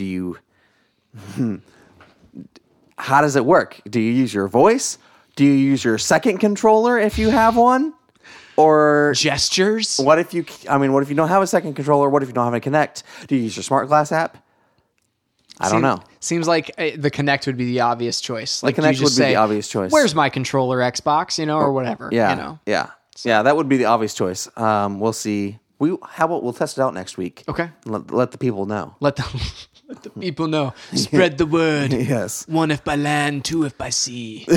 how does it work? Do you use your voice? Do you use your second controller if you have one? Or gestures? What if you don't have a second controller? What if you don't have a Kinect? Do you use your Smart Glass app? I don't know. Seems like the Kinect would be the obvious choice. Like the Kinect would be the obvious choice. Where's my controller, Xbox? Or whatever. Yeah, yeah, that would be the obvious choice. We'll see How about we'll test it out next week? Okay. Let the people know. Let the people know. Spread the word. Yes. 1 if by land, 2 if by sea.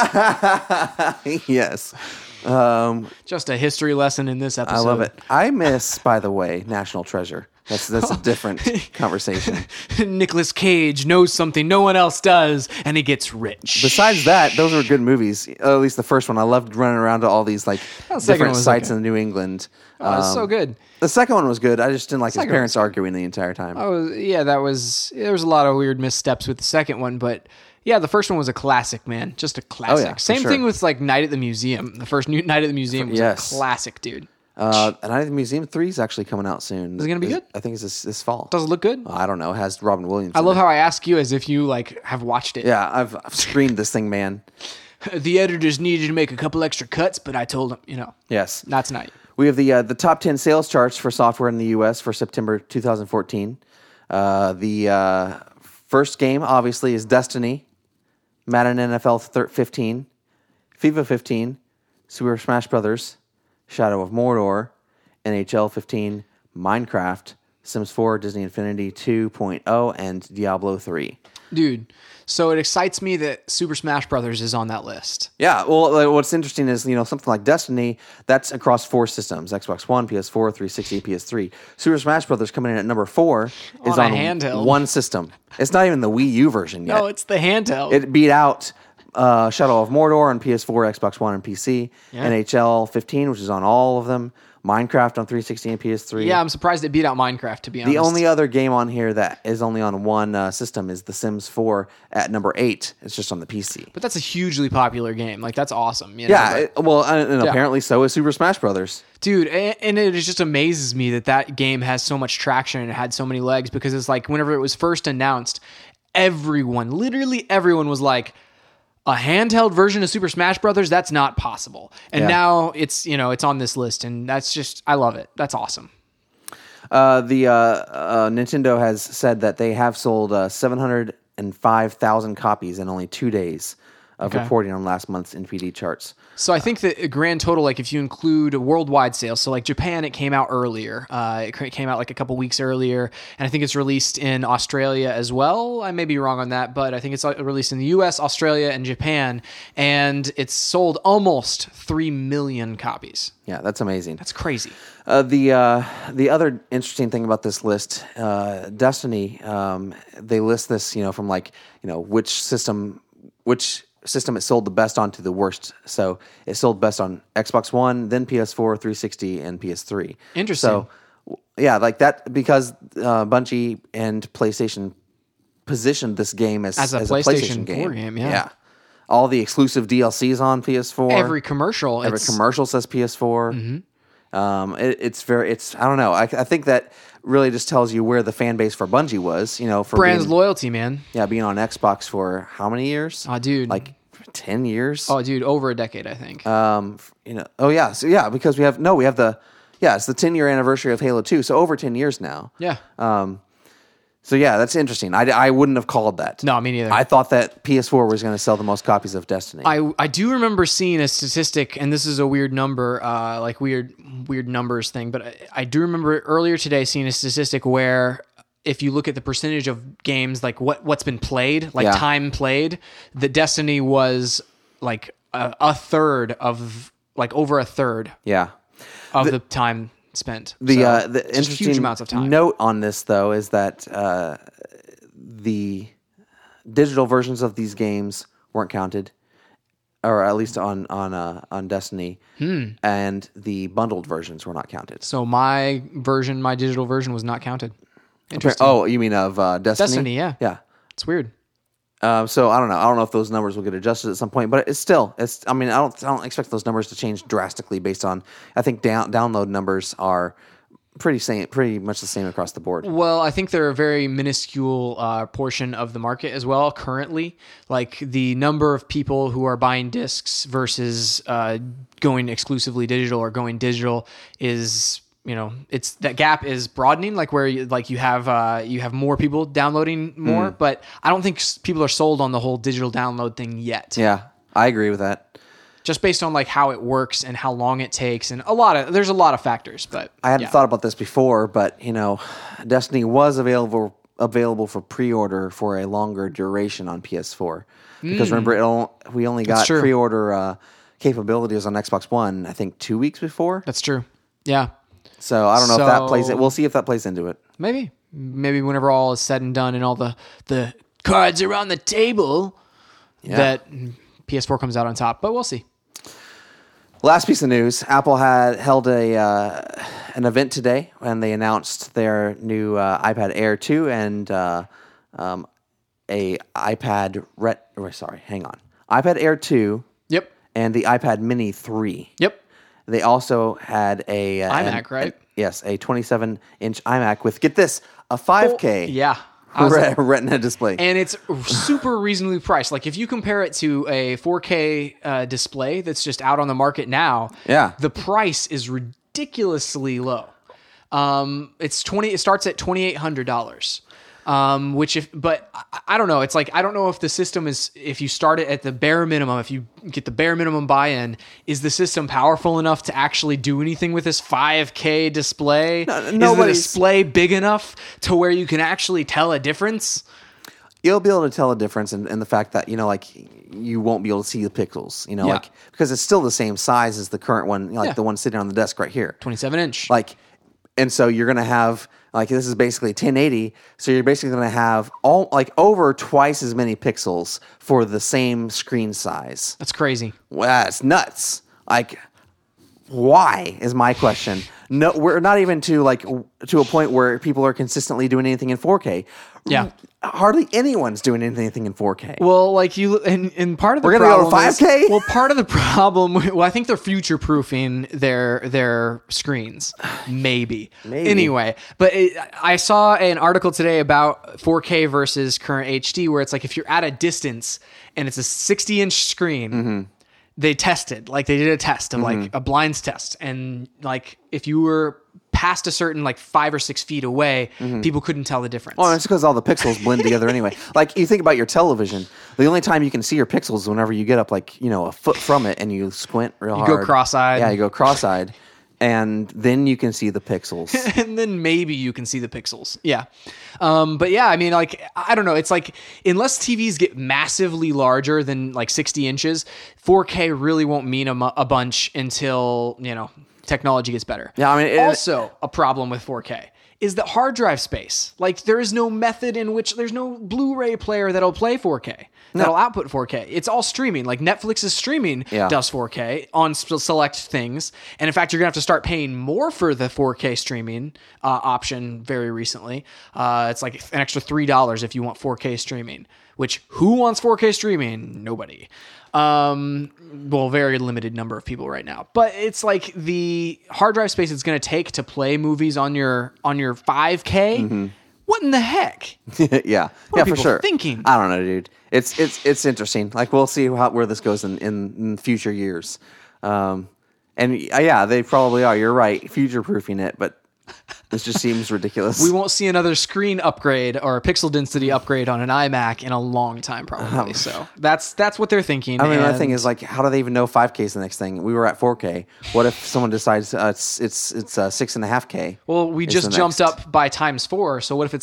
Yes. Just a history lesson in this episode. I love it. I miss, by the way, National Treasure. That's a different conversation. Nicolas Cage knows something no one else does, and he gets rich. Besides that, those were good movies. At least the first one. I loved running around to all these like different sites in New England. Oh, it's so good. The second one was good. I just didn't like his parents arguing the entire time. Oh, yeah, there was a lot of weird missteps with the second one, but yeah, the first one was a classic, man. Just a classic. Oh, yeah, Same sure. thing with like Night at the Museum. The first Night at the Museum was a classic, dude. And I think the Museum 3 is actually coming out soon. Is it going to be good? I think it's this fall. Does it look good? I don't know. It has Robin Williams. I love how I ask you as if you like have watched it. Yeah, I've screened this thing, man. The editors needed to make a couple extra cuts, but I told them, Yes. that's night. We have the top 10 sales charts for software in the U.S. for September 2014. The first game, obviously, is Destiny, Madden NFL 15, FIFA 15, Super Smash Brothers, Shadow of Mordor, NHL 15, Minecraft, Sims 4, Disney Infinity 2.0, and Diablo 3. Dude, so it excites me that Super Smash Brothers is on that list. Yeah, well, like, what's interesting is, something like Destiny, that's across 4 systems, Xbox One, PS4, 360, PS3. Super Smash Brothers coming in at number 4 is on handheld. one system. It's not even the Wii U version yet. No, it's the handheld. It beat out Shadow of Mordor on PS4, Xbox One, and PC. Yeah. NHL 15, which is on all of them. Minecraft on 360 and PS3. Yeah, I'm surprised it beat out Minecraft, to be honest. The only other game on here that is only on one system is The Sims 4 at number 8. It's just on the PC. But that's a hugely popular game. Like, that's awesome. Yeah, apparently so is Super Smash Brothers. Dude, and it just amazes me that game has so much traction and it had so many legs, because it's like whenever it was first announced, literally everyone was like, a handheld version of Super Smash Brothers, that's not possible. And now it's on this list, and that's just, I love it. That's awesome. Nintendo has said that they have sold 705,000 copies in only 2 days of reporting on last month's NPD charts. So I think that a grand total, like if you include worldwide sales, so like Japan, it came out earlier. It came out like a couple weeks earlier, and I think it's released in Australia as well. I may be wrong on that, but I think it's released in the US, Australia, and Japan, and it's sold almost 3 million copies. Yeah, that's amazing. That's crazy. The other interesting thing about this list, Destiny, they list this, from like, which system it sold the best on to the worst. So it sold best on Xbox One, then PS4, 360, and PS3. Interesting. So, yeah, like that, because Bungie and PlayStation positioned this game as a PlayStation 4 game. Yeah. All the exclusive DLCs on PS4. Every commercial says PS4. Mm-hmm. I don't know. I think that really just tells you where the fan base for Bungie was, for brand's loyalty, man. Yeah, being on Xbox for how many years? Oh, dude. Like 10 years? Oh, dude, over a decade, I think. Because it's the 10-year anniversary of Halo 2, so over 10 years now. Yeah. So yeah, that's interesting. I wouldn't have called that. No, me neither. I thought that PS4 was going to sell the most copies of Destiny. I do remember seeing a statistic, and this is a weird number, like weird numbers thing, but I do remember earlier today seeing a statistic where if you look at the percentage of games, like what's been played, like time played, the Destiny was like a third of, like over a third. Yeah. Of the time spent. The interesting huge amounts of time. Note on this, though, is that the digital versions of these games weren't counted, or at least on Destiny, and the bundled versions were not counted. So my digital version was not counted. Interesting. Oh, you mean of Destiny? Destiny, yeah. Yeah. It's weird. So I don't know. I don't know if those numbers will get adjusted at some point, but I don't expect those numbers to change drastically based on, I think download numbers are pretty much the same across the board. Well, I think they're a very minuscule portion of the market as well currently. Like the number of people who are buying discs versus going exclusively digital or going digital is, it's that gap is broadening, like where you have more people downloading more, but I don't think people are sold on the whole digital download thing yet. Yeah, I agree with that. just based on like how it works and how long it takes, and there's a lot of factors. But I hadn't thought about this before, but Destiny was available for pre-order for a longer duration on PS4 because remember we only got pre-order capabilities on Xbox One I think 2 weeks before. That's true. Yeah. So I don't know if that plays it. We'll see if that plays into it. Maybe whenever all is said and done and all the cards are on the table, that PS4 comes out on top. But we'll see. Last piece of news: Apple had held an event today, and they announced their new iPad Air 2 and a iPad iPad Air 2. Yep. And the iPad Mini 3. Yep. They also had a iMac, right? Yes, a 27-inch iMac with, get this, a 5K Retina display. And it's super reasonably priced. Like if you compare it to a 4K display that's just out on the market now, the price is ridiculously low. It starts at $2,800. But I don't know. It's like, I don't know if the system is, if you start it at the bare minimum, if you get the bare minimum buy-in, is the system powerful enough to actually do anything with this 5K display? Is the display big enough to where you can actually tell a difference? You'll be able to tell a difference in the fact that, you won't be able to see the pixels, because it's still the same size as the current one, the one sitting on the desk right here. 27-inch. And so you're going to have, this is basically 1080, so you're basically going to have over twice as many pixels for the same screen size. That's crazy. Well, that's nuts. Why is my question? No, we're not even to a point where people are consistently doing anything in 4K. Yeah. Hardly anyone's doing anything in 4K. Well, and part of the we're problem gonna go to 5K. Well, part of the problem. Well, I think they're future proofing their screens. Maybe. Anyway, but I saw an article today about 4K versus current HD, where it's like if you're at a distance and it's a 60-inch screen. Mm-hmm. They tested, they did a test of a blinds test. And if you were past a certain 5 or 6 feet away, people couldn't tell the difference. Well, it's because all the pixels blend together anyway. You think about your television, the only time you can see your pixels is whenever you get up a foot from it and you squint real hard. You go cross-eyed. Yeah, you go cross-eyed. And then you can see the pixels. And then maybe you can see the pixels. Yeah. But yeah, I mean, I don't know. It's unless TVs get massively larger than 60 inches, 4K really won't mean a bunch until, technology gets better. Yeah, I mean, also a problem with 4K is the hard drive space. There is no method in which there's no Blu-ray player that'll play 4K. That'll output 4K. It's all streaming. Netflix's streaming does 4K on select things. And in fact, you're going to have to start paying more for the 4K streaming option very recently. It's an extra $3 if you want 4K streaming, which who wants 4K streaming? Nobody. Very limited number of people right now. But it's the hard drive space it's going to take to play movies on your 5K. Mm-hmm. What in the heck? Yeah, what are for people sure. Thinking? I don't know, dude. It's interesting. We'll see where this goes in future years. They probably are. You're right, future proofing it, but this just seems ridiculous. We won't see another screen upgrade or a pixel density upgrade on an iMac in a long time, probably. So that's what they're thinking. I mean, the thing is, how do they even know 5K is the next thing? We were at 4K. What if someone decides it's 6.5K? Well, we just jumped up by ×4. So what if it's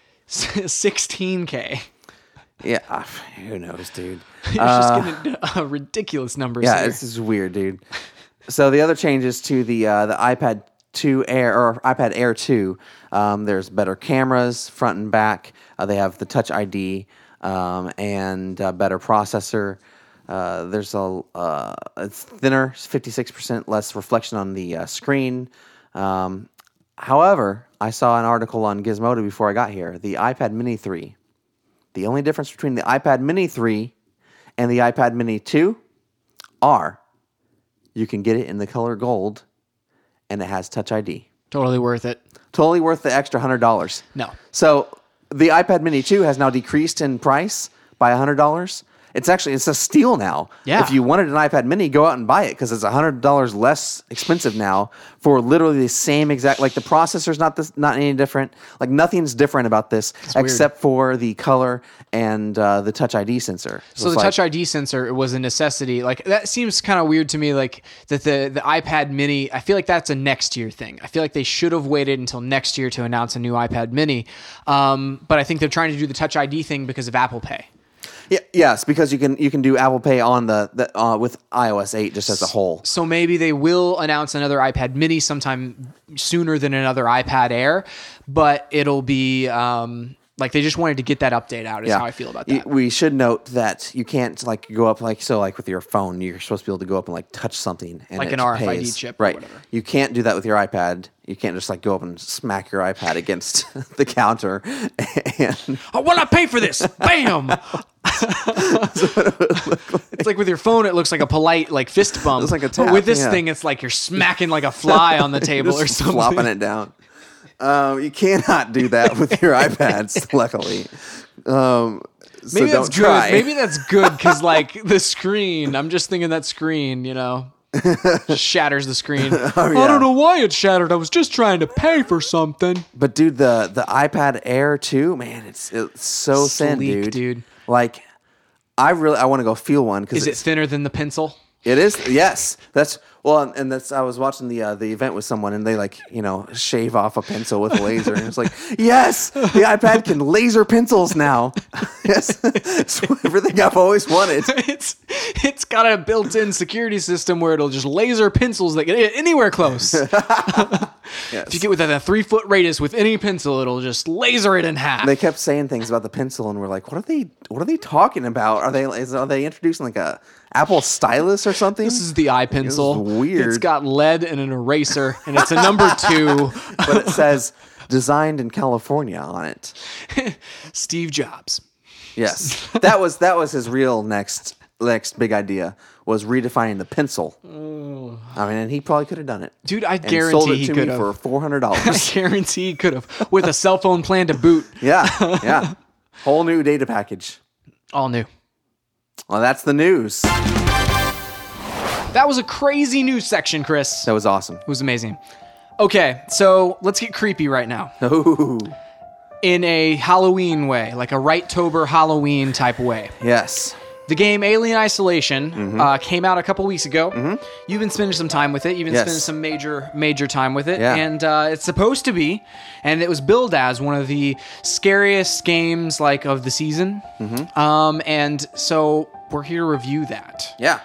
16K? Yeah, who knows, dude? You're just getting ridiculous numbers. Yeah, here. This is weird, dude. So the other changes to the iPad 2 Air or iPad Air 2, there's better cameras front and back. They have the Touch ID and better processor. There's it's thinner, 56% less reflection on the screen. However, I saw an article on Gizmodo before I got here. The iPad Mini 3. The only difference between the iPad Mini 3 and the iPad Mini 2 are you can get it in the color gold, and it has Touch ID. Totally worth it. Totally worth the extra $100. No. So the iPad Mini 2 has now decreased in price by $100, It's a steal now. Yeah. If you wanted an iPad mini, go out and buy it because it's $100 less expensive now for literally the same exact, like the processor's not any different. Like nothing's different about this except for the color and the Touch ID sensor. So the Touch ID sensor was a necessity. Like that seems kind of weird to me. Like that the iPad mini, I feel like that's a next year thing. I feel like they should have waited until next year to announce a new iPad mini. But I think they're trying to do the Touch ID thing because of Apple Pay. Yeah, yes, because you can do Apple Pay on with iOS 8 just as a whole. So maybe they will announce another iPad mini sometime sooner than another iPad Air, but it'll be like they just wanted to get that update out is how I feel about that. We should note that you can't like go up like with your phone, you're supposed to be able to go up and like touch something and like it an RFID pays. chip or right. whatever. You can't do that with your iPad. You can't just like go up and smack your iPad against the counter and Oh, what I pay for this? Bam! It's like with your phone, it looks like a polite like fist bump. It's like a but tap, with this thing, it's like you're smacking like a fly on the table or just something. flopping it down. You cannot do that with your iPads, luckily. So Maybe don't that's try. good. Maybe that's good because like the screen. I'm just thinking that screen, just shatters the screen. yeah. I don't know why it shattered. I was just trying to pay for something. But dude, the iPad Air 2, man, it's so thin, Sleek, dude. Like, I want to go feel one because Is it thinner than the pencil? it is. Yes, and that's. I was watching the event with someone, and they like shave off a pencil with a laser, and it's like, yes, the iPad can laser pencils now. Yes, it's everything I've always wanted. It's got a built-in security system where it'll just laser pencils that get anywhere close. Yes. If you get within a 3-foot radius with any pencil, it'll just laser it in half. They kept saying things about the pencil, and we're like, what are they talking about? Are they introducing like a Apple stylus or something? This is the iPencil. It's weird. It's got lead and an eraser, and it's a number 2. But it says designed in California on it. Steve Jobs. Yes, that was his real next big idea was redefining the pencil. I mean, and he probably could have done it. Dude, I and guarantee sold it he to could me have. for $400. I guarantee he could have. With a cell phone plan to boot. Yeah. Whole new data package. All new. Well, that's the news. That was a crazy news section, Chris. That was awesome. It was amazing. Okay, so let's get creepy right now. Ooh. In a Halloween way, like a Right-tober Halloween type way. Yes. The game Alien Isolation came out a couple weeks ago. You've been spending some time with it. You've been spending some major time with it. Yeah. And it's supposed to be, and it was billed as one of the scariest games like of the season. And so we're here to review that. Yeah.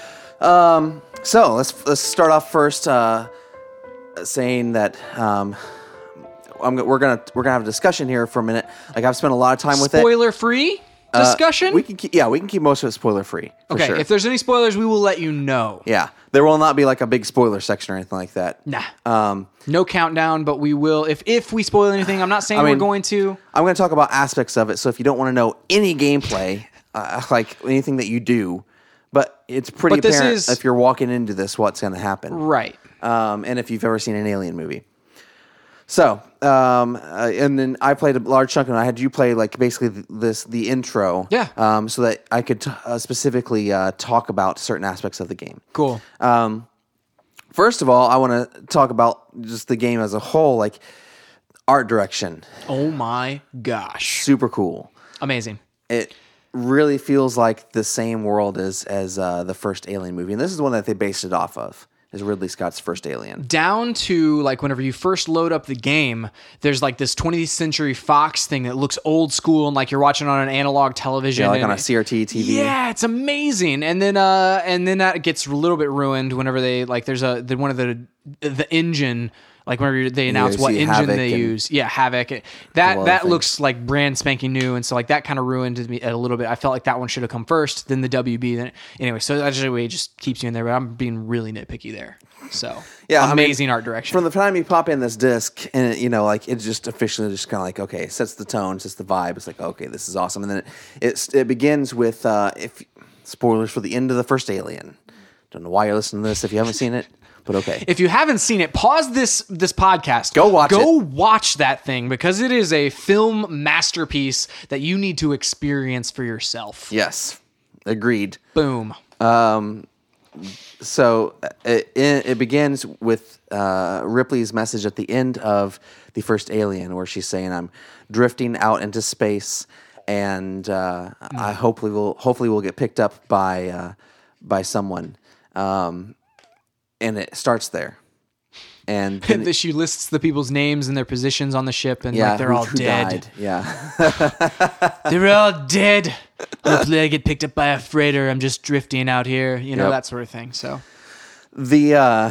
So let's start off first saying that we're gonna have a discussion here for a minute. Like I've spent a lot of time with it. Spoiler-free discussion? We can keep most of it spoiler free. Okay, sure. if there's any spoilers, we will let you know. Yeah, there will not be like a big spoiler section or anything like that. Nah. No countdown, but we will. If we spoil anything, I'm not saying we're going to. I'm going to talk about aspects of it. So if you don't want to know any gameplay, like anything that you do, but it's pretty apparent if you're walking into this what's going to happen. Right. And if you've ever seen an Alien movie. So, and then I played a large chunk, and I had you play like basically the intro, so that I could specifically talk about certain aspects of the game. Cool. First of all, I want to talk about just the game as a whole, like art direction. Oh my gosh! Super cool, amazing. It really feels like the same world as the first Alien movie, and this is the one that they based it off of. Is Ridley Scott's first Alien. Down to, like, whenever you first load up the game, there's, like, this 20th Century Fox thing that looks old school and, like, you're watching on an analog television. Yeah, like on a CRT TV. Yeah, it's amazing. And then that gets a little bit ruined whenever they, like, there's one of the engine... Like whenever they announce what engine they use. Yeah, Havoc. That looks like brand spanking new. And so like that kind of ruined me a little bit. I felt like that one should have come first, then the WB. Then anyway, so that just keeps you in there. But I'm being really nitpicky there. So yeah, amazing art direction. From the time you pop in this disc and like it's just officially just kind of like, okay, it sets the tone, sets the vibe. It's like, okay, this is awesome. And then it begins with spoilers for the end of the first Alien. Don't know why you're listening to this if you haven't seen it. But okay. If you haven't seen it, pause this podcast. Go watch that thing because it is a film masterpiece that you need to experience for yourself. Yes. Agreed. Boom. So it begins with Ripley's message at the end of the first Alien, where she's saying, "I'm drifting out into space, and I hopefully will get picked up by someone." And it starts there, and then, She lists the people's names and their positions on the ship, and like they're all who dead. died. Yeah. They're all dead. Hopefully, I get picked up by a freighter. I'm just drifting out here, Yep. that sort of thing. So, The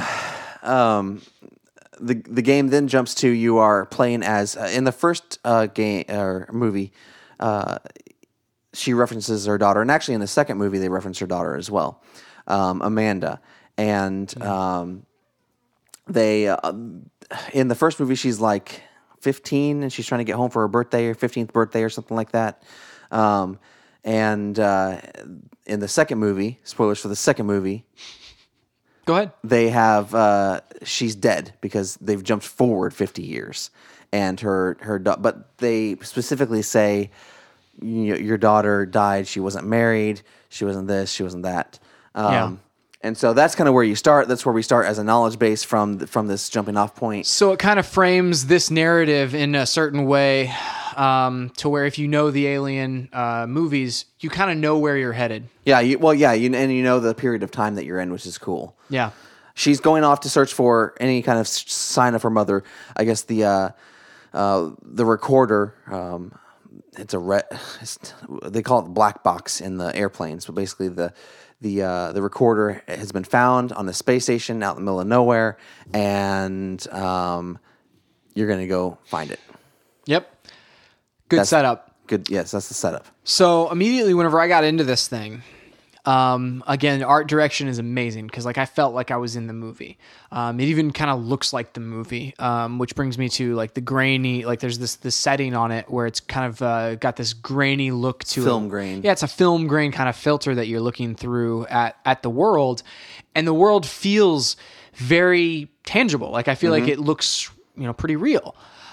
game then jumps to you are playing as in the first game or movie. She references her daughter, and actually in the second movie they reference her daughter as well, Amanda. And they in the first movie she's like 15 and she's trying to get home for her birthday or 15th birthday or something like that. And in the second movie, spoilers for the second movie, go ahead. they have she's dead because they've jumped forward 50 years, and but they specifically say your daughter died. She wasn't married. She wasn't this. She wasn't that. And so that's kind of where you start. That's where we start as a knowledge base from this jumping off point. So it kind of frames this narrative in a certain way, to where if you know the Alien movies, you kind of know where you're headed. Yeah. You know the period of time that you're in, which is cool. Yeah. She's going off to search for any kind of sign of her mother. I guess the recorder. They call it the black box in the airplanes, but basically the recorder has been found on the space station out in the middle of nowhere, and you're going to go find it. Yep. Good setup. Good. Yes, that's the setup. So immediately whenever I got into this thing, again, art direction is amazing because like I felt like I was in the movie. It even kind of looks like the movie, which brings me to like the grainy, like there's this setting on it where it's kind of got this grainy look to it. Film grain. Yeah, it's a film grain kind of filter that you're looking through at the world, and the world feels very tangible. Like I feel like it looks, pretty real.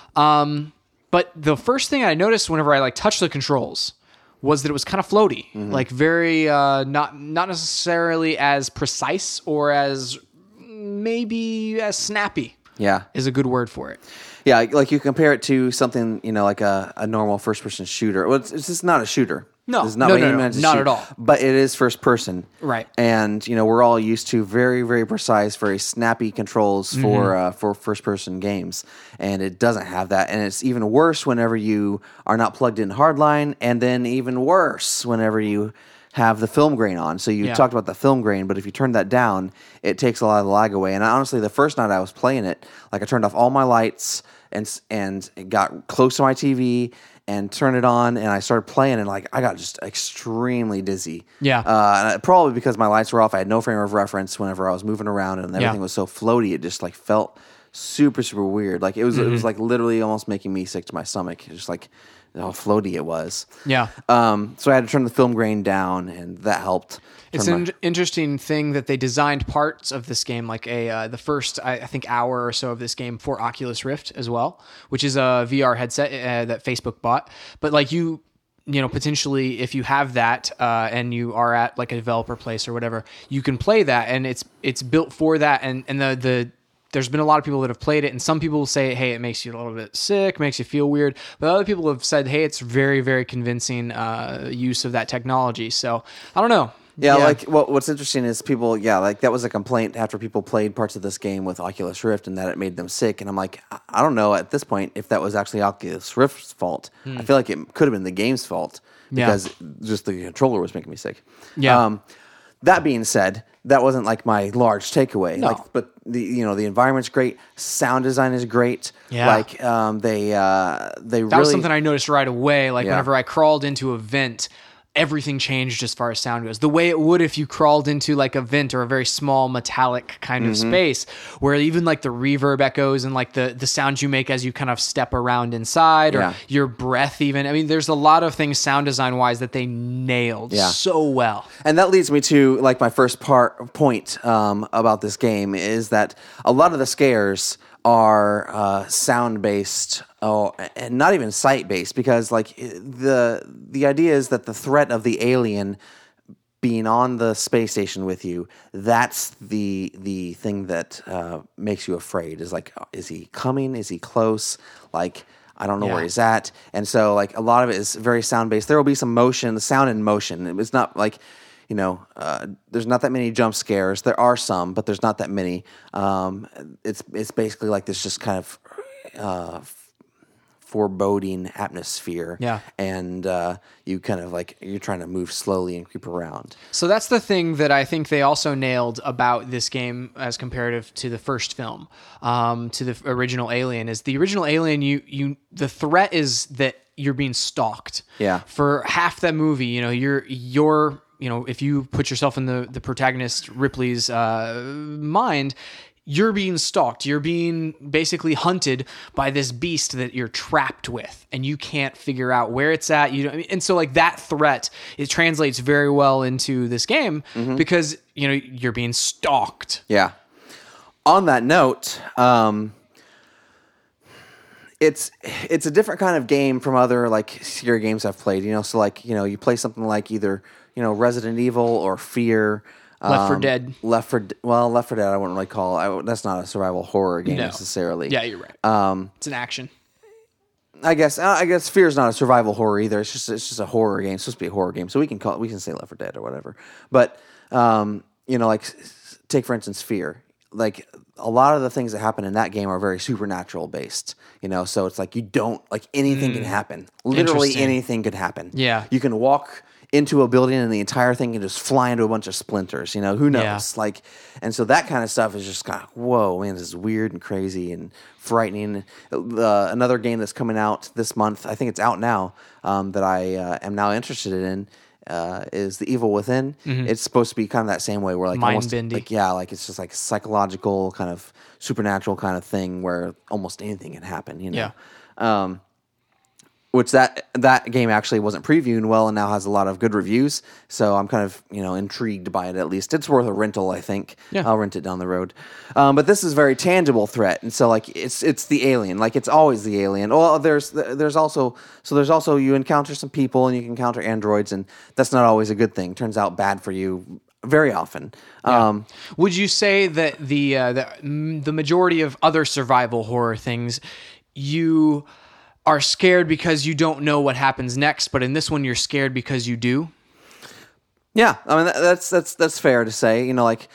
But the first thing I noticed whenever I like touched the controls was that it was kind of floaty, like very not necessarily as precise or as maybe as snappy. Yeah, is a good word for it. Yeah, like you compare it to something, like a normal first-person shooter. Well, it's just not a shooter. No, it's not not at all. But it is first person, right? And we're all used to very, very precise, very snappy controls for first-person games, and it doesn't have that. And it's even worse whenever you are not plugged in hardline, and then even worse whenever you have the film grain on. So you talked about the film grain, but if you turn that down, it takes a lot of the lag away. And honestly, the first night I was playing it, like I turned off all my lights and it got close to my TV and turned it on, and I started playing, and like I got just extremely dizzy. Yeah. And probably because my lights were off, I had no frame of reference whenever I was moving around, and everything was so floaty. It just like felt super, super weird. Like it was like literally almost making me sick to my stomach. Just like how floaty it was. Yeah. So I had to turn the film grain down, and that helped. It's an interesting thing that they designed parts of this game, like the first, I think, hour or so of this game for Oculus Rift as well, which is a VR headset that Facebook bought. But like potentially if you have that and you are at like a developer place or whatever, you can play that, and it's built for that. And there's been a lot of people that have played it, and some people will say, hey, it makes you a little bit sick, makes you feel weird. But other people have said, hey, it's very, very convincing use of that technology. So I don't know. Yeah, like what's interesting is people, like that was a complaint after people played parts of this game with Oculus Rift and that it made them sick. And I'm like, I don't know at this point if that was actually Oculus Rift's fault. I feel like it could have been the game's fault because just the controller was making me sick. Yeah. That being said, that wasn't like my large takeaway. No. But the environment's great, sound design is great. Yeah. Like that was something I noticed right away. Like whenever I crawled into a vent, everything changed as far as sound goes. The way it would if you crawled into like a vent or a very small metallic kind of space, where even like the reverb echoes and like the sounds you make as you kind of step around inside, or your breath even. I mean, there's a lot of things sound design wise that they nailed so well. And that leads me to like my first point about this game is that a lot of the scares are sound based, and not even sight based, because like the idea is that the threat of the alien being on the space station with you, that's the thing that makes you afraid. Is like, is he coming? Is he close? Like, I don't know where he's at. And so, like, a lot of it is very sound based. There will be some motion, sound and motion. It's not like, there's not that many jump scares. There are some, but there's not that many. It's basically like this just kind of foreboding atmosphere. Yeah. And you kind of like, you're trying to move slowly and creep around. So that's the thing that I think they also nailed about this game as comparative to the first film, to the original Alien, is the original Alien, the threat is that you're being stalked. Yeah. For half that movie, you're if you put yourself in the protagonist Ripley's mind, you're being stalked. You're being basically hunted by this beast that you're trapped with, and you can't figure out where it's at. And so like that threat, it translates very well into this game because you're being stalked. Yeah. On that note, it's a different kind of game from other like scary games I've played. So like you play something like either Resident Evil or Fear. Left 4 Dead. Left 4 Dead, I wouldn't really call it. That's not a survival horror game necessarily. Yeah, you're right. It's an action. I guess Fear is not a survival horror either. It's just a horror game. It's supposed to be a horror game, so we can say Left 4 Dead or whatever. But like take for instance Fear. Like a lot of the things that happen in that game are very supernatural based. So it's like you don't like anything can happen. Literally anything could happen. Yeah, you can walk into a building and the entire thing can just fly into a bunch of splinters. Who knows? Yeah. And so that kind of stuff is just kind of, whoa, man, this is weird and crazy and frightening. Another game that's coming out this month, I think it's out now, that I am now interested in, is The Evil Within. Mm-hmm. It's supposed to be kind of that same way where like mind-bendy. Like it's just like a psychological kind of supernatural kind of thing where almost anything can happen. Yeah. Which that game actually wasn't previewing well and now has a lot of good reviews. So I'm kind of, intrigued by it at least. It's worth a rental, I think. Yeah. I'll rent it down the road. But this is a very tangible threat. And so like it's the alien. Like it's always the alien. Well, there's also you encounter some people and you can encounter androids, and that's not always a good thing. Turns out bad for you very often. Yeah. Would you say that the majority of other survival horror things, you are scared because you don't know what happens next, but in this one you're scared because you do? Yeah, I mean that's fair to say.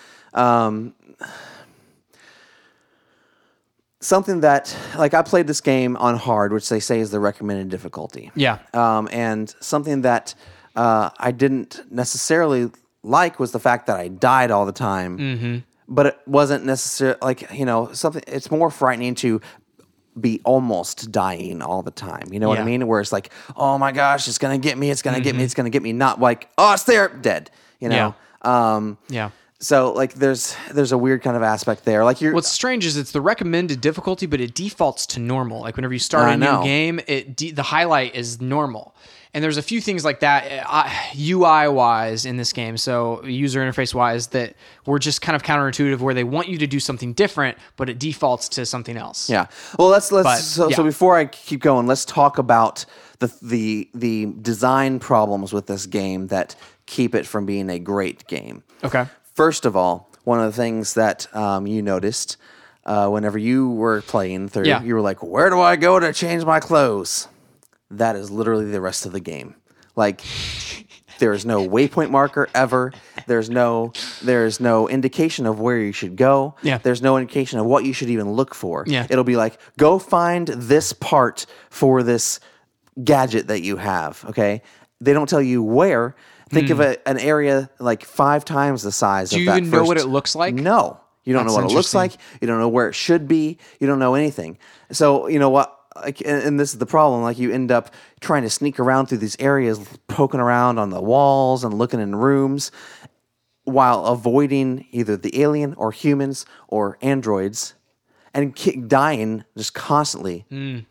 Something that like I played this game on hard, which they say is the recommended difficulty. Yeah. And something that I didn't necessarily like was the fact that I died all the time. Mm-hmm. But it wasn't necessarily like something. It's more frightening to be almost dying all the time. You know what I mean? Where it's like, oh my gosh, it's going to get me. It's going to get me. It's going to get me. Not like, oh, it's there, dead, Yeah. Yeah. So like there's a weird kind of aspect there. Like what's strange is it's the recommended difficulty, but it defaults to normal. Like whenever you start a new game, the highlight is normal. And there's a few things like that UI-wise in this game, so user interface-wise, that were just kind of counterintuitive, where they want you to do something different, but it defaults to something else. Yeah. Well, so before I keep going, let's talk about the design problems with this game that keep it from being a great game. Okay. First of all, one of the things that you noticed whenever you were playing through, you were like, "Where do I go to change my clothes?" That is literally the rest of the game. Like, there is no waypoint marker ever. There's no indication of where you should go. Yeah. There's no indication of what you should even look for. Yeah. It'll be like, go find this part for this gadget that you have, okay? They don't tell you where. Think of an area like 5 times the size of that. Do you even know what it looks like? No. You don't know what it looks like. You don't know where it should be. You don't know anything. So, you know what? Like, and this is the problem. Like, you end up trying to sneak around through these areas, poking around on the walls and looking in rooms, while avoiding either the alien or humans or androids, and dying just constantly,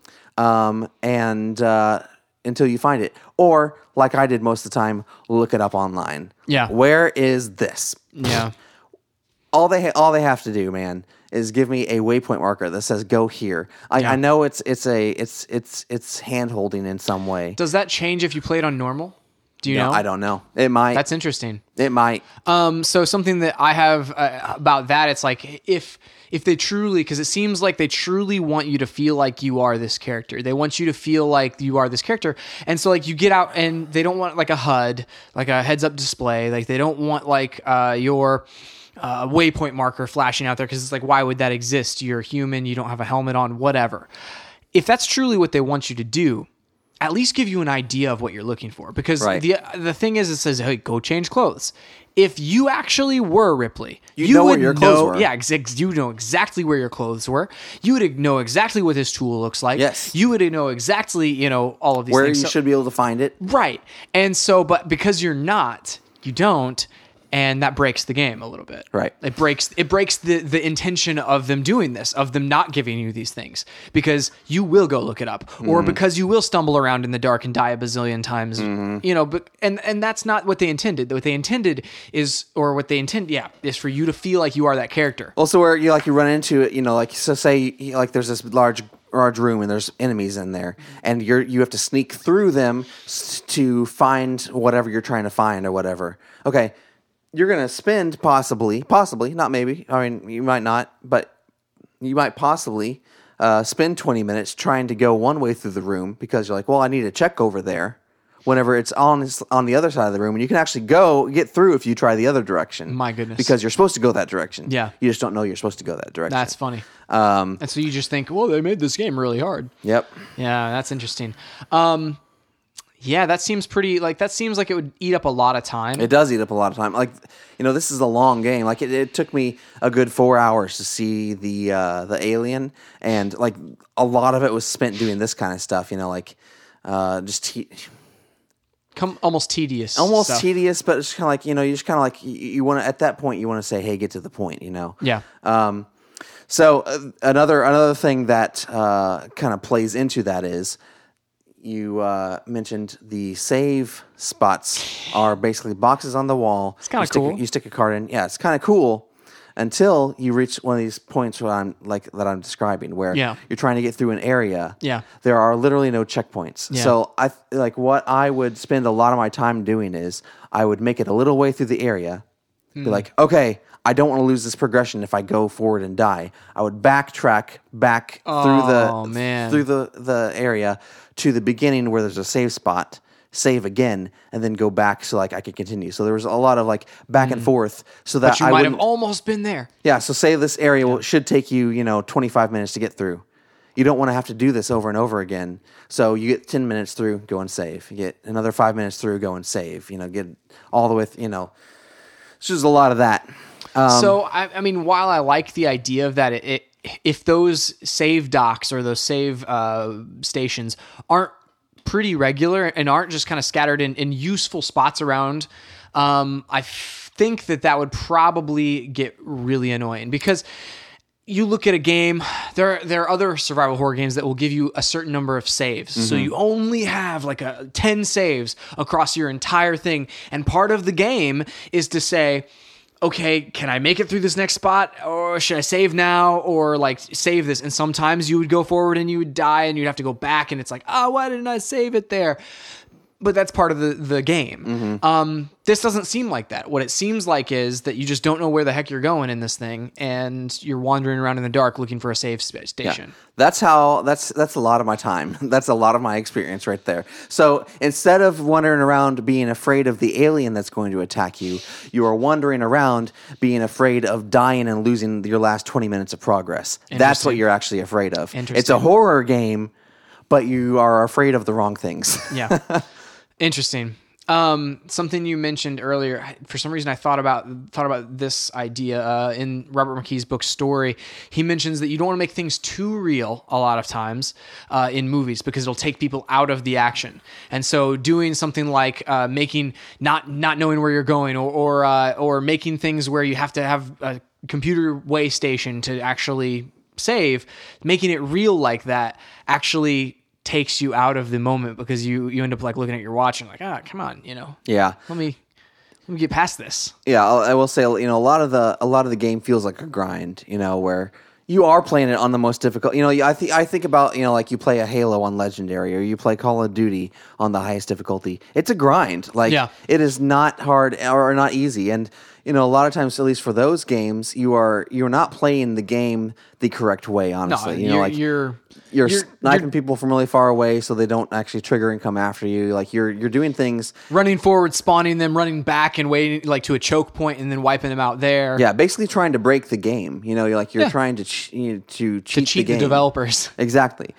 and until you find it, or like I did most of the time, look it up online. Yeah, where is this? Yeah, all they have to do, man, is give me a waypoint marker that says go here. I know it's hand holding in some way. Does that change if you play it on normal? Do you No, know? I don't know. It might. That's interesting. It might. So something that I have about that, it's like if they truly, because it seems like they truly want you to feel like you are this character. They want you to feel like you are this character. And so like you get out and they don't want like a HUD, like a heads up display. Like they don't want like your waypoint marker flashing out there because it's like, why would that exist? You're human. You don't have a helmet on, whatever. If that's truly what they want you to do, at least give you an idea of what you're looking for. Because Right. the thing is, it says, hey, go change clothes. If you actually were Ripley, You know would where your clothes were. Yeah, you know exactly where your clothes were. You would know exactly what this tool looks like. Yes. You would know exactly, all of these Where things. you should be able to find it. Right. And so, but because you're not, you don't, and that breaks the game a little bit. Right. It breaks the intention of them doing this, of them not giving you these things, because you will go look it up, or because you will stumble around in the dark and die a bazillion times. But and that's not what they intended. What they intended is for you to feel like you are that character. Also, where you run into it, like so say like there's this large room and there's enemies in there, and you have to sneak through them to find whatever you're trying to find or whatever. Okay, you're gonna spend possibly, not maybe. I mean, you might not, but you might possibly spend 20 minutes trying to go one way through the room because you're like, well, I need to check over there. Whenever it's on the other side of the room, and you can actually get through if you try the other direction. My goodness. Because you're supposed to go that direction. Yeah. You just don't know you're supposed to go that direction. That's funny. And so you just think, well, they made this game really hard. Yep. Yeah, that's interesting. Yeah, that seems like it would eat up a lot of time. It does eat up a lot of time. Like, this is a long game. Like, it took me a good 4 hours to see the alien, and like a lot of it was spent doing this kind of stuff. Almost tedious. Almost stuff. tedious, but it's kind of like you just kind of like you want to at that point you want to say, hey, get to the point. Yeah. So another thing that kind of plays into that is you mentioned the save spots are basically boxes on the wall. It's kind of cool. You stick a card in. Yeah, it's kind of cool until you reach one of these points that I'm describing, where Yeah. you're trying to get through an area. Yeah. There are literally no checkpoints. Yeah. So what I would spend a lot of my time doing is I would make it a little way through the area. Be like, okay, I don't want to lose this progression if I go forward and die. I would backtrack back through the area to the beginning where there's a save spot, save again, and then go back so I could continue. So there was a lot of back and forth so that But you might have almost been there. Yeah, so say this area should take you, 25 minutes to get through. You don't want to have to do this over and over again. So you get 10 minutes through, go and save. You get another 5 minutes through, go and save. Get all the way, it's just a lot of that. So, I mean, while I like the idea of that, if those save docks or those save stations aren't pretty regular and aren't just kind of scattered in useful spots around, I think that would probably get really annoying, because you look at a game, there are other survival horror games that will give you a certain number of saves. So you only have 10 saves across your entire thing. And part of the game is to say, okay, can I make it through this next spot, or should I save now, or save this? And sometimes you would go forward and you would die and you'd have to go back, and it's like, oh, why didn't I save it there? But that's part of the game. This doesn't seem like that. What it seems like is that you just don't know where the heck you're going in this thing, and you're wandering around in the dark looking for a save station. That's a lot of my time. That's a lot of my experience right there. So instead of wandering around being afraid of the alien that's going to attack you, you are wandering around being afraid of dying and losing your last 20 minutes of progress. That's what you're actually afraid of. It's a horror game, but you are afraid of the wrong things. Yeah. Interesting. Something you mentioned earlier, for some reason I thought about this idea in Robert McKee's book Story. He mentions that you don't want to make things too real a lot of times in movies, because it'll take people out of the action. And so doing something like making not knowing where you're going, or making things where you have to have a computer way station to actually save, making it real like that actually takes you out of the moment, because you end up looking at your watch and come on, Yeah. let me get past this. Yeah, I will say, a lot of the game feels like a grind, where you are playing it on the most difficult. I think about like you play a Halo on Legendary, or you play Call of Duty on the highest difficulty. It's a grind. Like it is not hard or not easy. And a lot of times, at least for those games, you're not playing the game the correct way. Honestly, you're sniping people from really far away, so they don't actually trigger and come after you. Like you're doing things, running forward, spawning them, running back, and waiting like to a choke point, and then wiping them out there. Yeah, basically trying to break the game. You're trying to cheat the game. The developers. Exactly.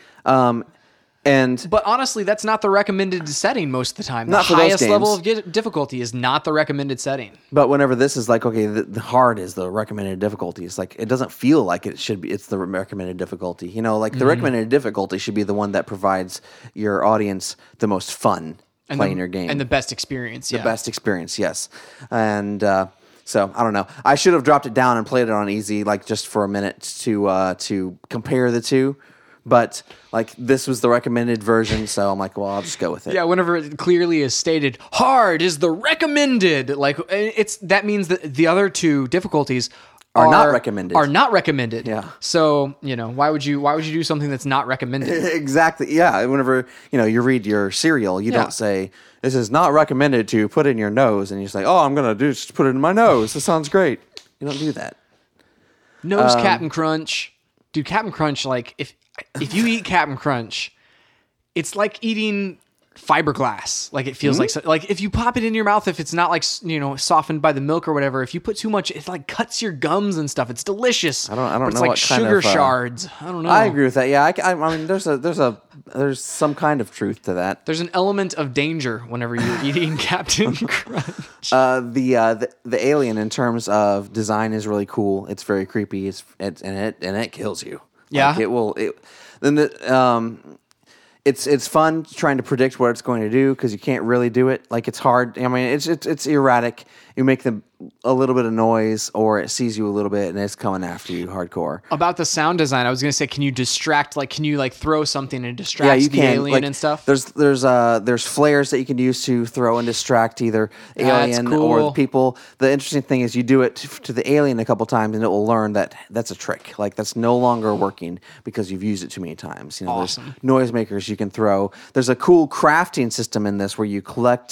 But honestly, that's not the recommended setting most of the time. Not the for those highest games. level of difficulty is not the recommended setting. But whenever this is like, okay, the hard is the recommended difficulty. It's like, it doesn't feel like it should be. It's the recommended difficulty. The recommended difficulty should be the one that provides your audience the most fun playing your game. And the best experience. The best experience, yes. And so, I don't know. I should have dropped it down and played it on easy, like just for a minute to compare the two. But like this was the recommended version, so I'm like, well, I'll just go with it. Yeah, whenever it clearly is stated, hard is the recommended. Like that means that the other two difficulties are not recommended. Are not recommended. Yeah. So why would you do something that's not recommended? Exactly. Yeah. Whenever you read your serial, you don't say this is not recommended to put in your nose, and you say, oh, I'm gonna just put it in my nose. This sounds great. You don't do that. Nose Captain Crunch, dude. Captain Crunch, like if you eat Captain Crunch, it's like eating fiberglass. Like it feels like if you pop it in your mouth, if it's not like softened by the milk or whatever, if you put too much, it like cuts your gums and stuff. It's delicious. I don't but know. It's like what sugar kind of, shards. I don't know. I agree with that. Yeah, I mean, there's some kind of truth to that. There's an element of danger whenever you're eating Captain Crunch. The alien in terms of design is really cool. It's very creepy. It kills you. Yeah. Like it's fun trying to predict what it's going to do because you can't really do it. Like it's hard. I mean, it's erratic. You make them a little bit of noise, or it sees you a little bit and it's coming after you hardcore. About the sound design, I was gonna say, can you throw something and distract the alien and stuff? There's flares that you can use to throw and distract either alien or people. The interesting thing is you do it to the alien a couple times and it will learn that that's a trick. Like that's no longer working because you've used it too many times. Awesome. There's noisemakers you can throw. There's a cool crafting system in this where you collect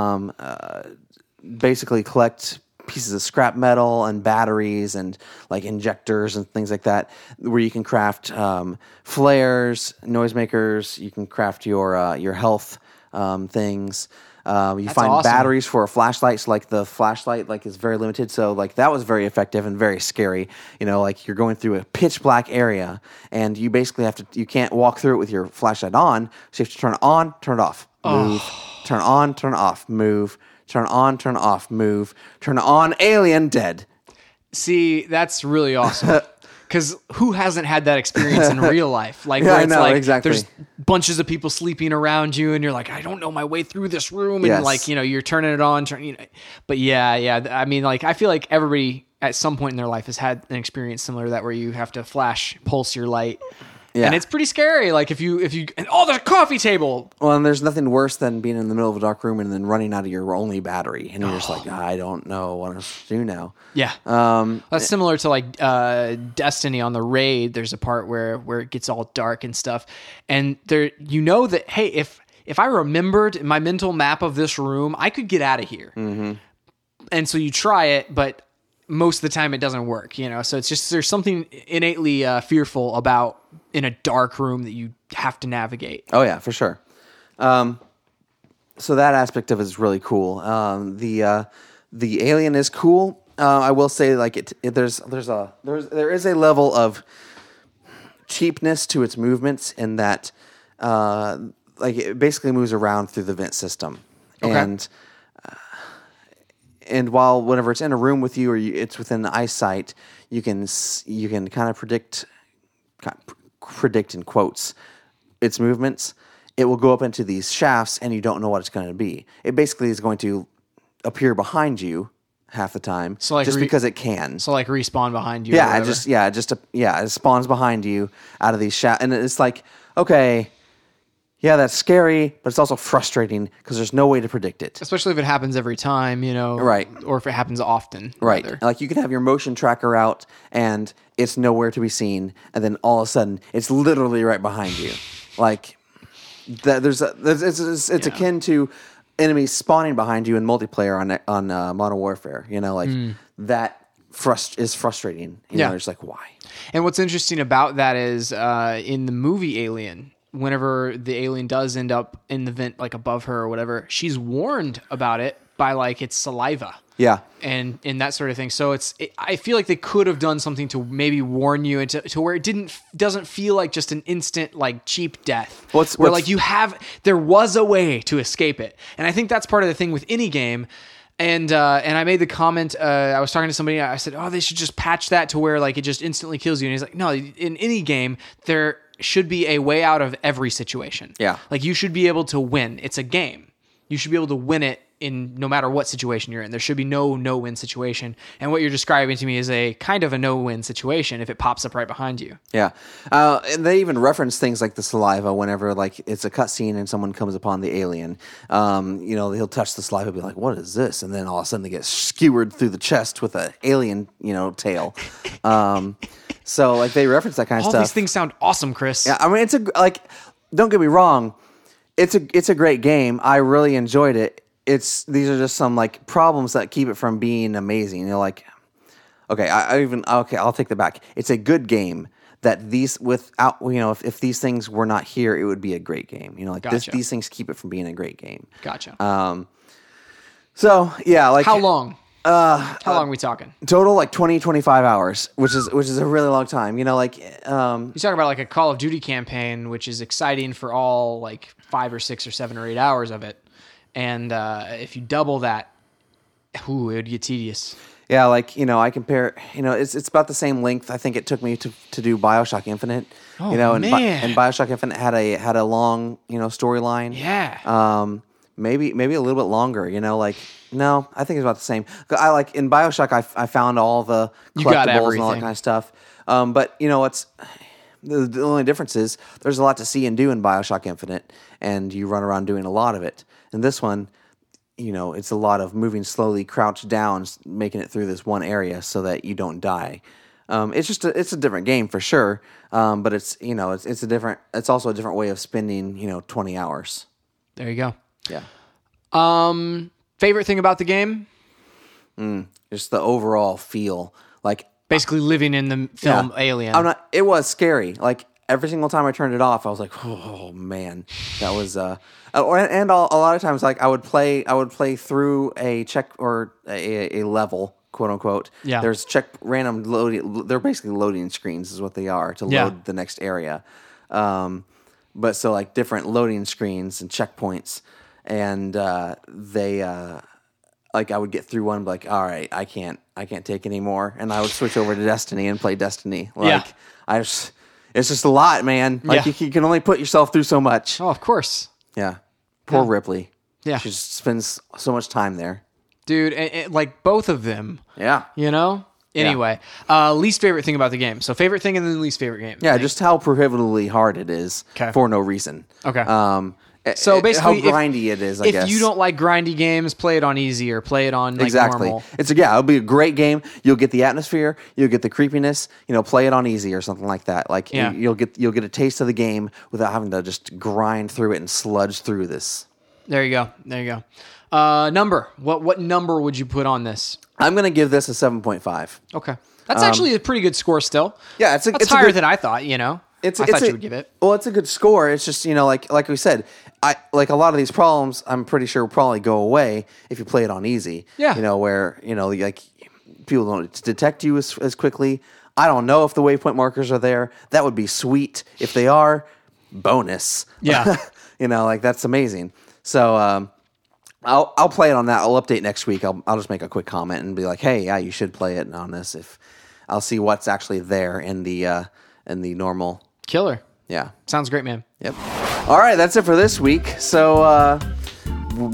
pieces of scrap metal and batteries and like injectors and things like that, where you can craft flares, noisemakers. You can craft your health things. That's find awesome. Batteries for a flashlight. So like the flashlight is very limited. So like that was very effective and very scary. Like you're going through a pitch black area and you basically you can't walk through it with your flashlight on. So you have to turn it on, turn it off, move, turn on, turn it off, move. Turn on, turn off, move. Turn on, alien, dead. See, that's really awesome. Because who hasn't had that experience in real life? Like, yeah, where it's exactly. There's bunches of people sleeping around you, and you're like, I don't know my way through this room, and you're turning it on, But yeah. I mean, like, I feel like everybody at some point in their life has had an experience similar to that, where you have to pulse your light. Yeah. And it's pretty scary. Like if you there's a coffee table. Well, and there's nothing worse than being in the middle of a dark room and then running out of your only battery, and you're just like, I don't know what I'm supposed to do now. Yeah. That's similar to like Destiny on the raid. There's a part where it gets all dark and stuff, and there that hey, if I remembered in my mental map of this room, I could get out of here. Mm-hmm. And so you try it, but most of the time it doesn't work, so it's just, there's something innately fearful about in a dark room that you have to navigate. Oh yeah, for sure. So that aspect of it is really cool. The alien is cool. I will say there is a level of cheapness to its movements in that it basically moves around through the vent system. Okay. And while whenever it's in a room with you or it's within the eyesight, you can kind of predict in quotes its movements. It will go up into these shafts, and you don't know what it's going to be. It basically is going to appear behind you half the time, so just because it can. So like respawn behind you. Yeah, it spawns behind you out of these shafts, and it's like, okay, yeah, that's scary, but it's also frustrating because there's no way to predict it. Especially if it happens every time, Right. or if it happens often. Right. rather. Like you can have your motion tracker out and it's nowhere to be seen, and then all of a sudden it's literally right behind you. Like it's akin to enemies spawning behind you in multiplayer on Modern Warfare. That is frustrating. You know, it's like, why? And what's interesting about that is in the movie Alien, whenever the alien does end up in the vent like above her or whatever, she's warned about it by like its saliva. Yeah. And that sort of thing. So I feel like they could have done something to maybe warn you to where it doesn't feel like just an instant like cheap death. Where like there was a way to escape it. And I think that's part of the thing with any game. And I made the comment, I was talking to somebody, I said, oh, they should just patch that to where like it just instantly kills you. And he's like, no, in any game, there should be a way out of every situation. Yeah. Like you should be able to win. It's a game. You should be able to win it in no matter what situation you're in. There should be no-win situation. And what you're describing to me is a kind of a no-win situation if it pops up right behind you. Yeah. And they even reference things like the saliva whenever like it's a cutscene and someone comes upon the alien. He'll touch the saliva and be like, what is this? And then all of a sudden they get skewered through the chest with an alien, tail. So like they reference that kind of All stuff. these things sound awesome, Chris. Yeah, I mean don't get me wrong, it's a great game. I really enjoyed it. These are just some like problems that keep it from being amazing. I'll take that back. It's a good game that if these things were not here, it would be a great game. Gotcha. These things keep it from being a great game. Gotcha. So yeah, like how long? How long are we talking? Total like 20, 25 hours, which is a really long time. You talk about like a Call of Duty campaign, which is exciting for all like 5 or 6 or 7 or 8 hours of it. And if you double that, it would get tedious. Yeah, I compare. It's about the same length. I think it took me to do BioShock Infinite. Oh, and man. And BioShock Infinite had a long storyline. Yeah. Maybe a little bit longer. No, I think it's about the same. I like in BioShock, I found all the collectibles and all that kind of stuff. But what's the only difference is there's a lot to see and do in BioShock Infinite, and you run around doing a lot of it. In this one, it's a lot of moving slowly, crouched down, making it through this one area so that you don't die. It's a different game for sure, but it's also a different way of spending 20 hours. There you go. Yeah. Favorite thing about the game? Just the overall feel, like basically living in the film Alien. It was scary. Like every single time I turned it off, I was like, oh man, that was. And a lot of times, like I would play through a check or a level, quote unquote. Yeah. There's random loading. They're basically loading screens, is what they are to load the next area. But so like different loading screens and checkpoints, and I would get through one and be like, all right, I can't take any more, and I would switch over to Destiny and play Destiny. It's just a lot, man. You can only put yourself through so much. Oh, of course. Yeah. Poor Ripley. Yeah. She just spends so much time there. Dude, and like both of them. Yeah. Anyway, least favorite thing about the game. So favorite thing and then least favorite game. Yeah, just how prohibitively hard it is for no reason. Okay. So basically, how grindy it is, I guess. If you don't like grindy games, play it on easy or play it on normal. It'll be a great game. You'll get the atmosphere, you'll get the creepiness. Play it on easy or something like that. You'll get a taste of the game without having to just grind through it and sludge through this. There you go. Number. What number would you put on this? I'm going to give this a 7.5. Okay, that's actually a pretty good score still. Yeah, it's higher than I thought. I thought you would give it. Well, it's a good score. It's just like we said, a lot of these problems, I'm pretty sure will probably go away if you play it on easy. Yeah. Where like people don't detect you as quickly. I don't know if the waypoint markers are there. That would be sweet. If they are, bonus. Yeah. That's amazing. So I'll play it on that. I'll update next week. I'll just make a quick comment and be like, hey, yeah, you should play it on this. If I'll see what's actually there in the normal. Killer. Yeah. Sounds great, man. Yep. All right, that's it for this week. So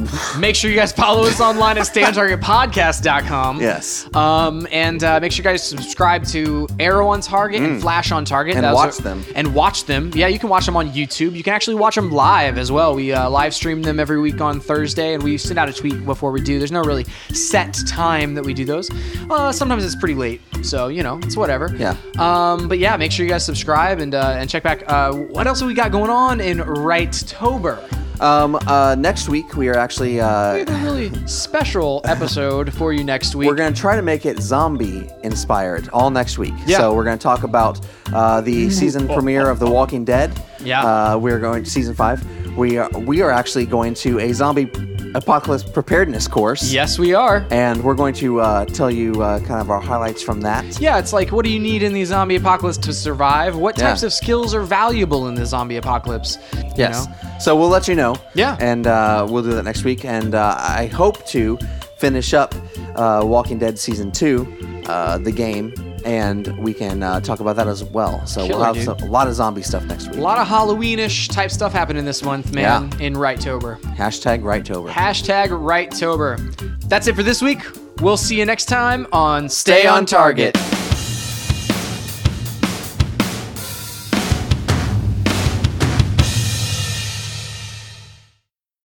Make sure you guys follow us online at StayOnTargetPodcast.com. Yes. And make sure you guys subscribe to Arrow on Target and Flash on Target. And watch them. And watch them. Yeah, you can watch them on YouTube. You can actually watch them live as well. We live stream them every week on Thursday, and we send out a tweet before we do. There's no really set time that we do those. Sometimes it's pretty late, so, it's whatever. Yeah. But yeah, make sure you guys subscribe and check back. What else have we got going on in Right-tober? Next week we are actually We have a really special episode for you next week. we're going to try to make it zombie inspired all next week. Yeah. So we're going to talk about the season premiere of The Walking Dead. Yeah. We're going to season 5. We are actually going to a zombie apocalypse preparedness course. Yes, we are. And we're going to tell you kind of our highlights from that. Yeah, it's like, what do you need in the zombie apocalypse to survive? What Yeah. types of skills are valuable in the zombie apocalypse? Yes. So we'll let you know. Yeah. And we'll do that next week. And I hope to finish up Walking Dead Season 2, the game, and we can talk about that as well. So Killer, we'll have dude. a lot of zombie stuff next week. A lot of Halloweenish type stuff happening this month, man, in Right-tober. Hashtag Right-tober. Hashtag Right-tober. That's it for this week. We'll see you next time on Stay on Target.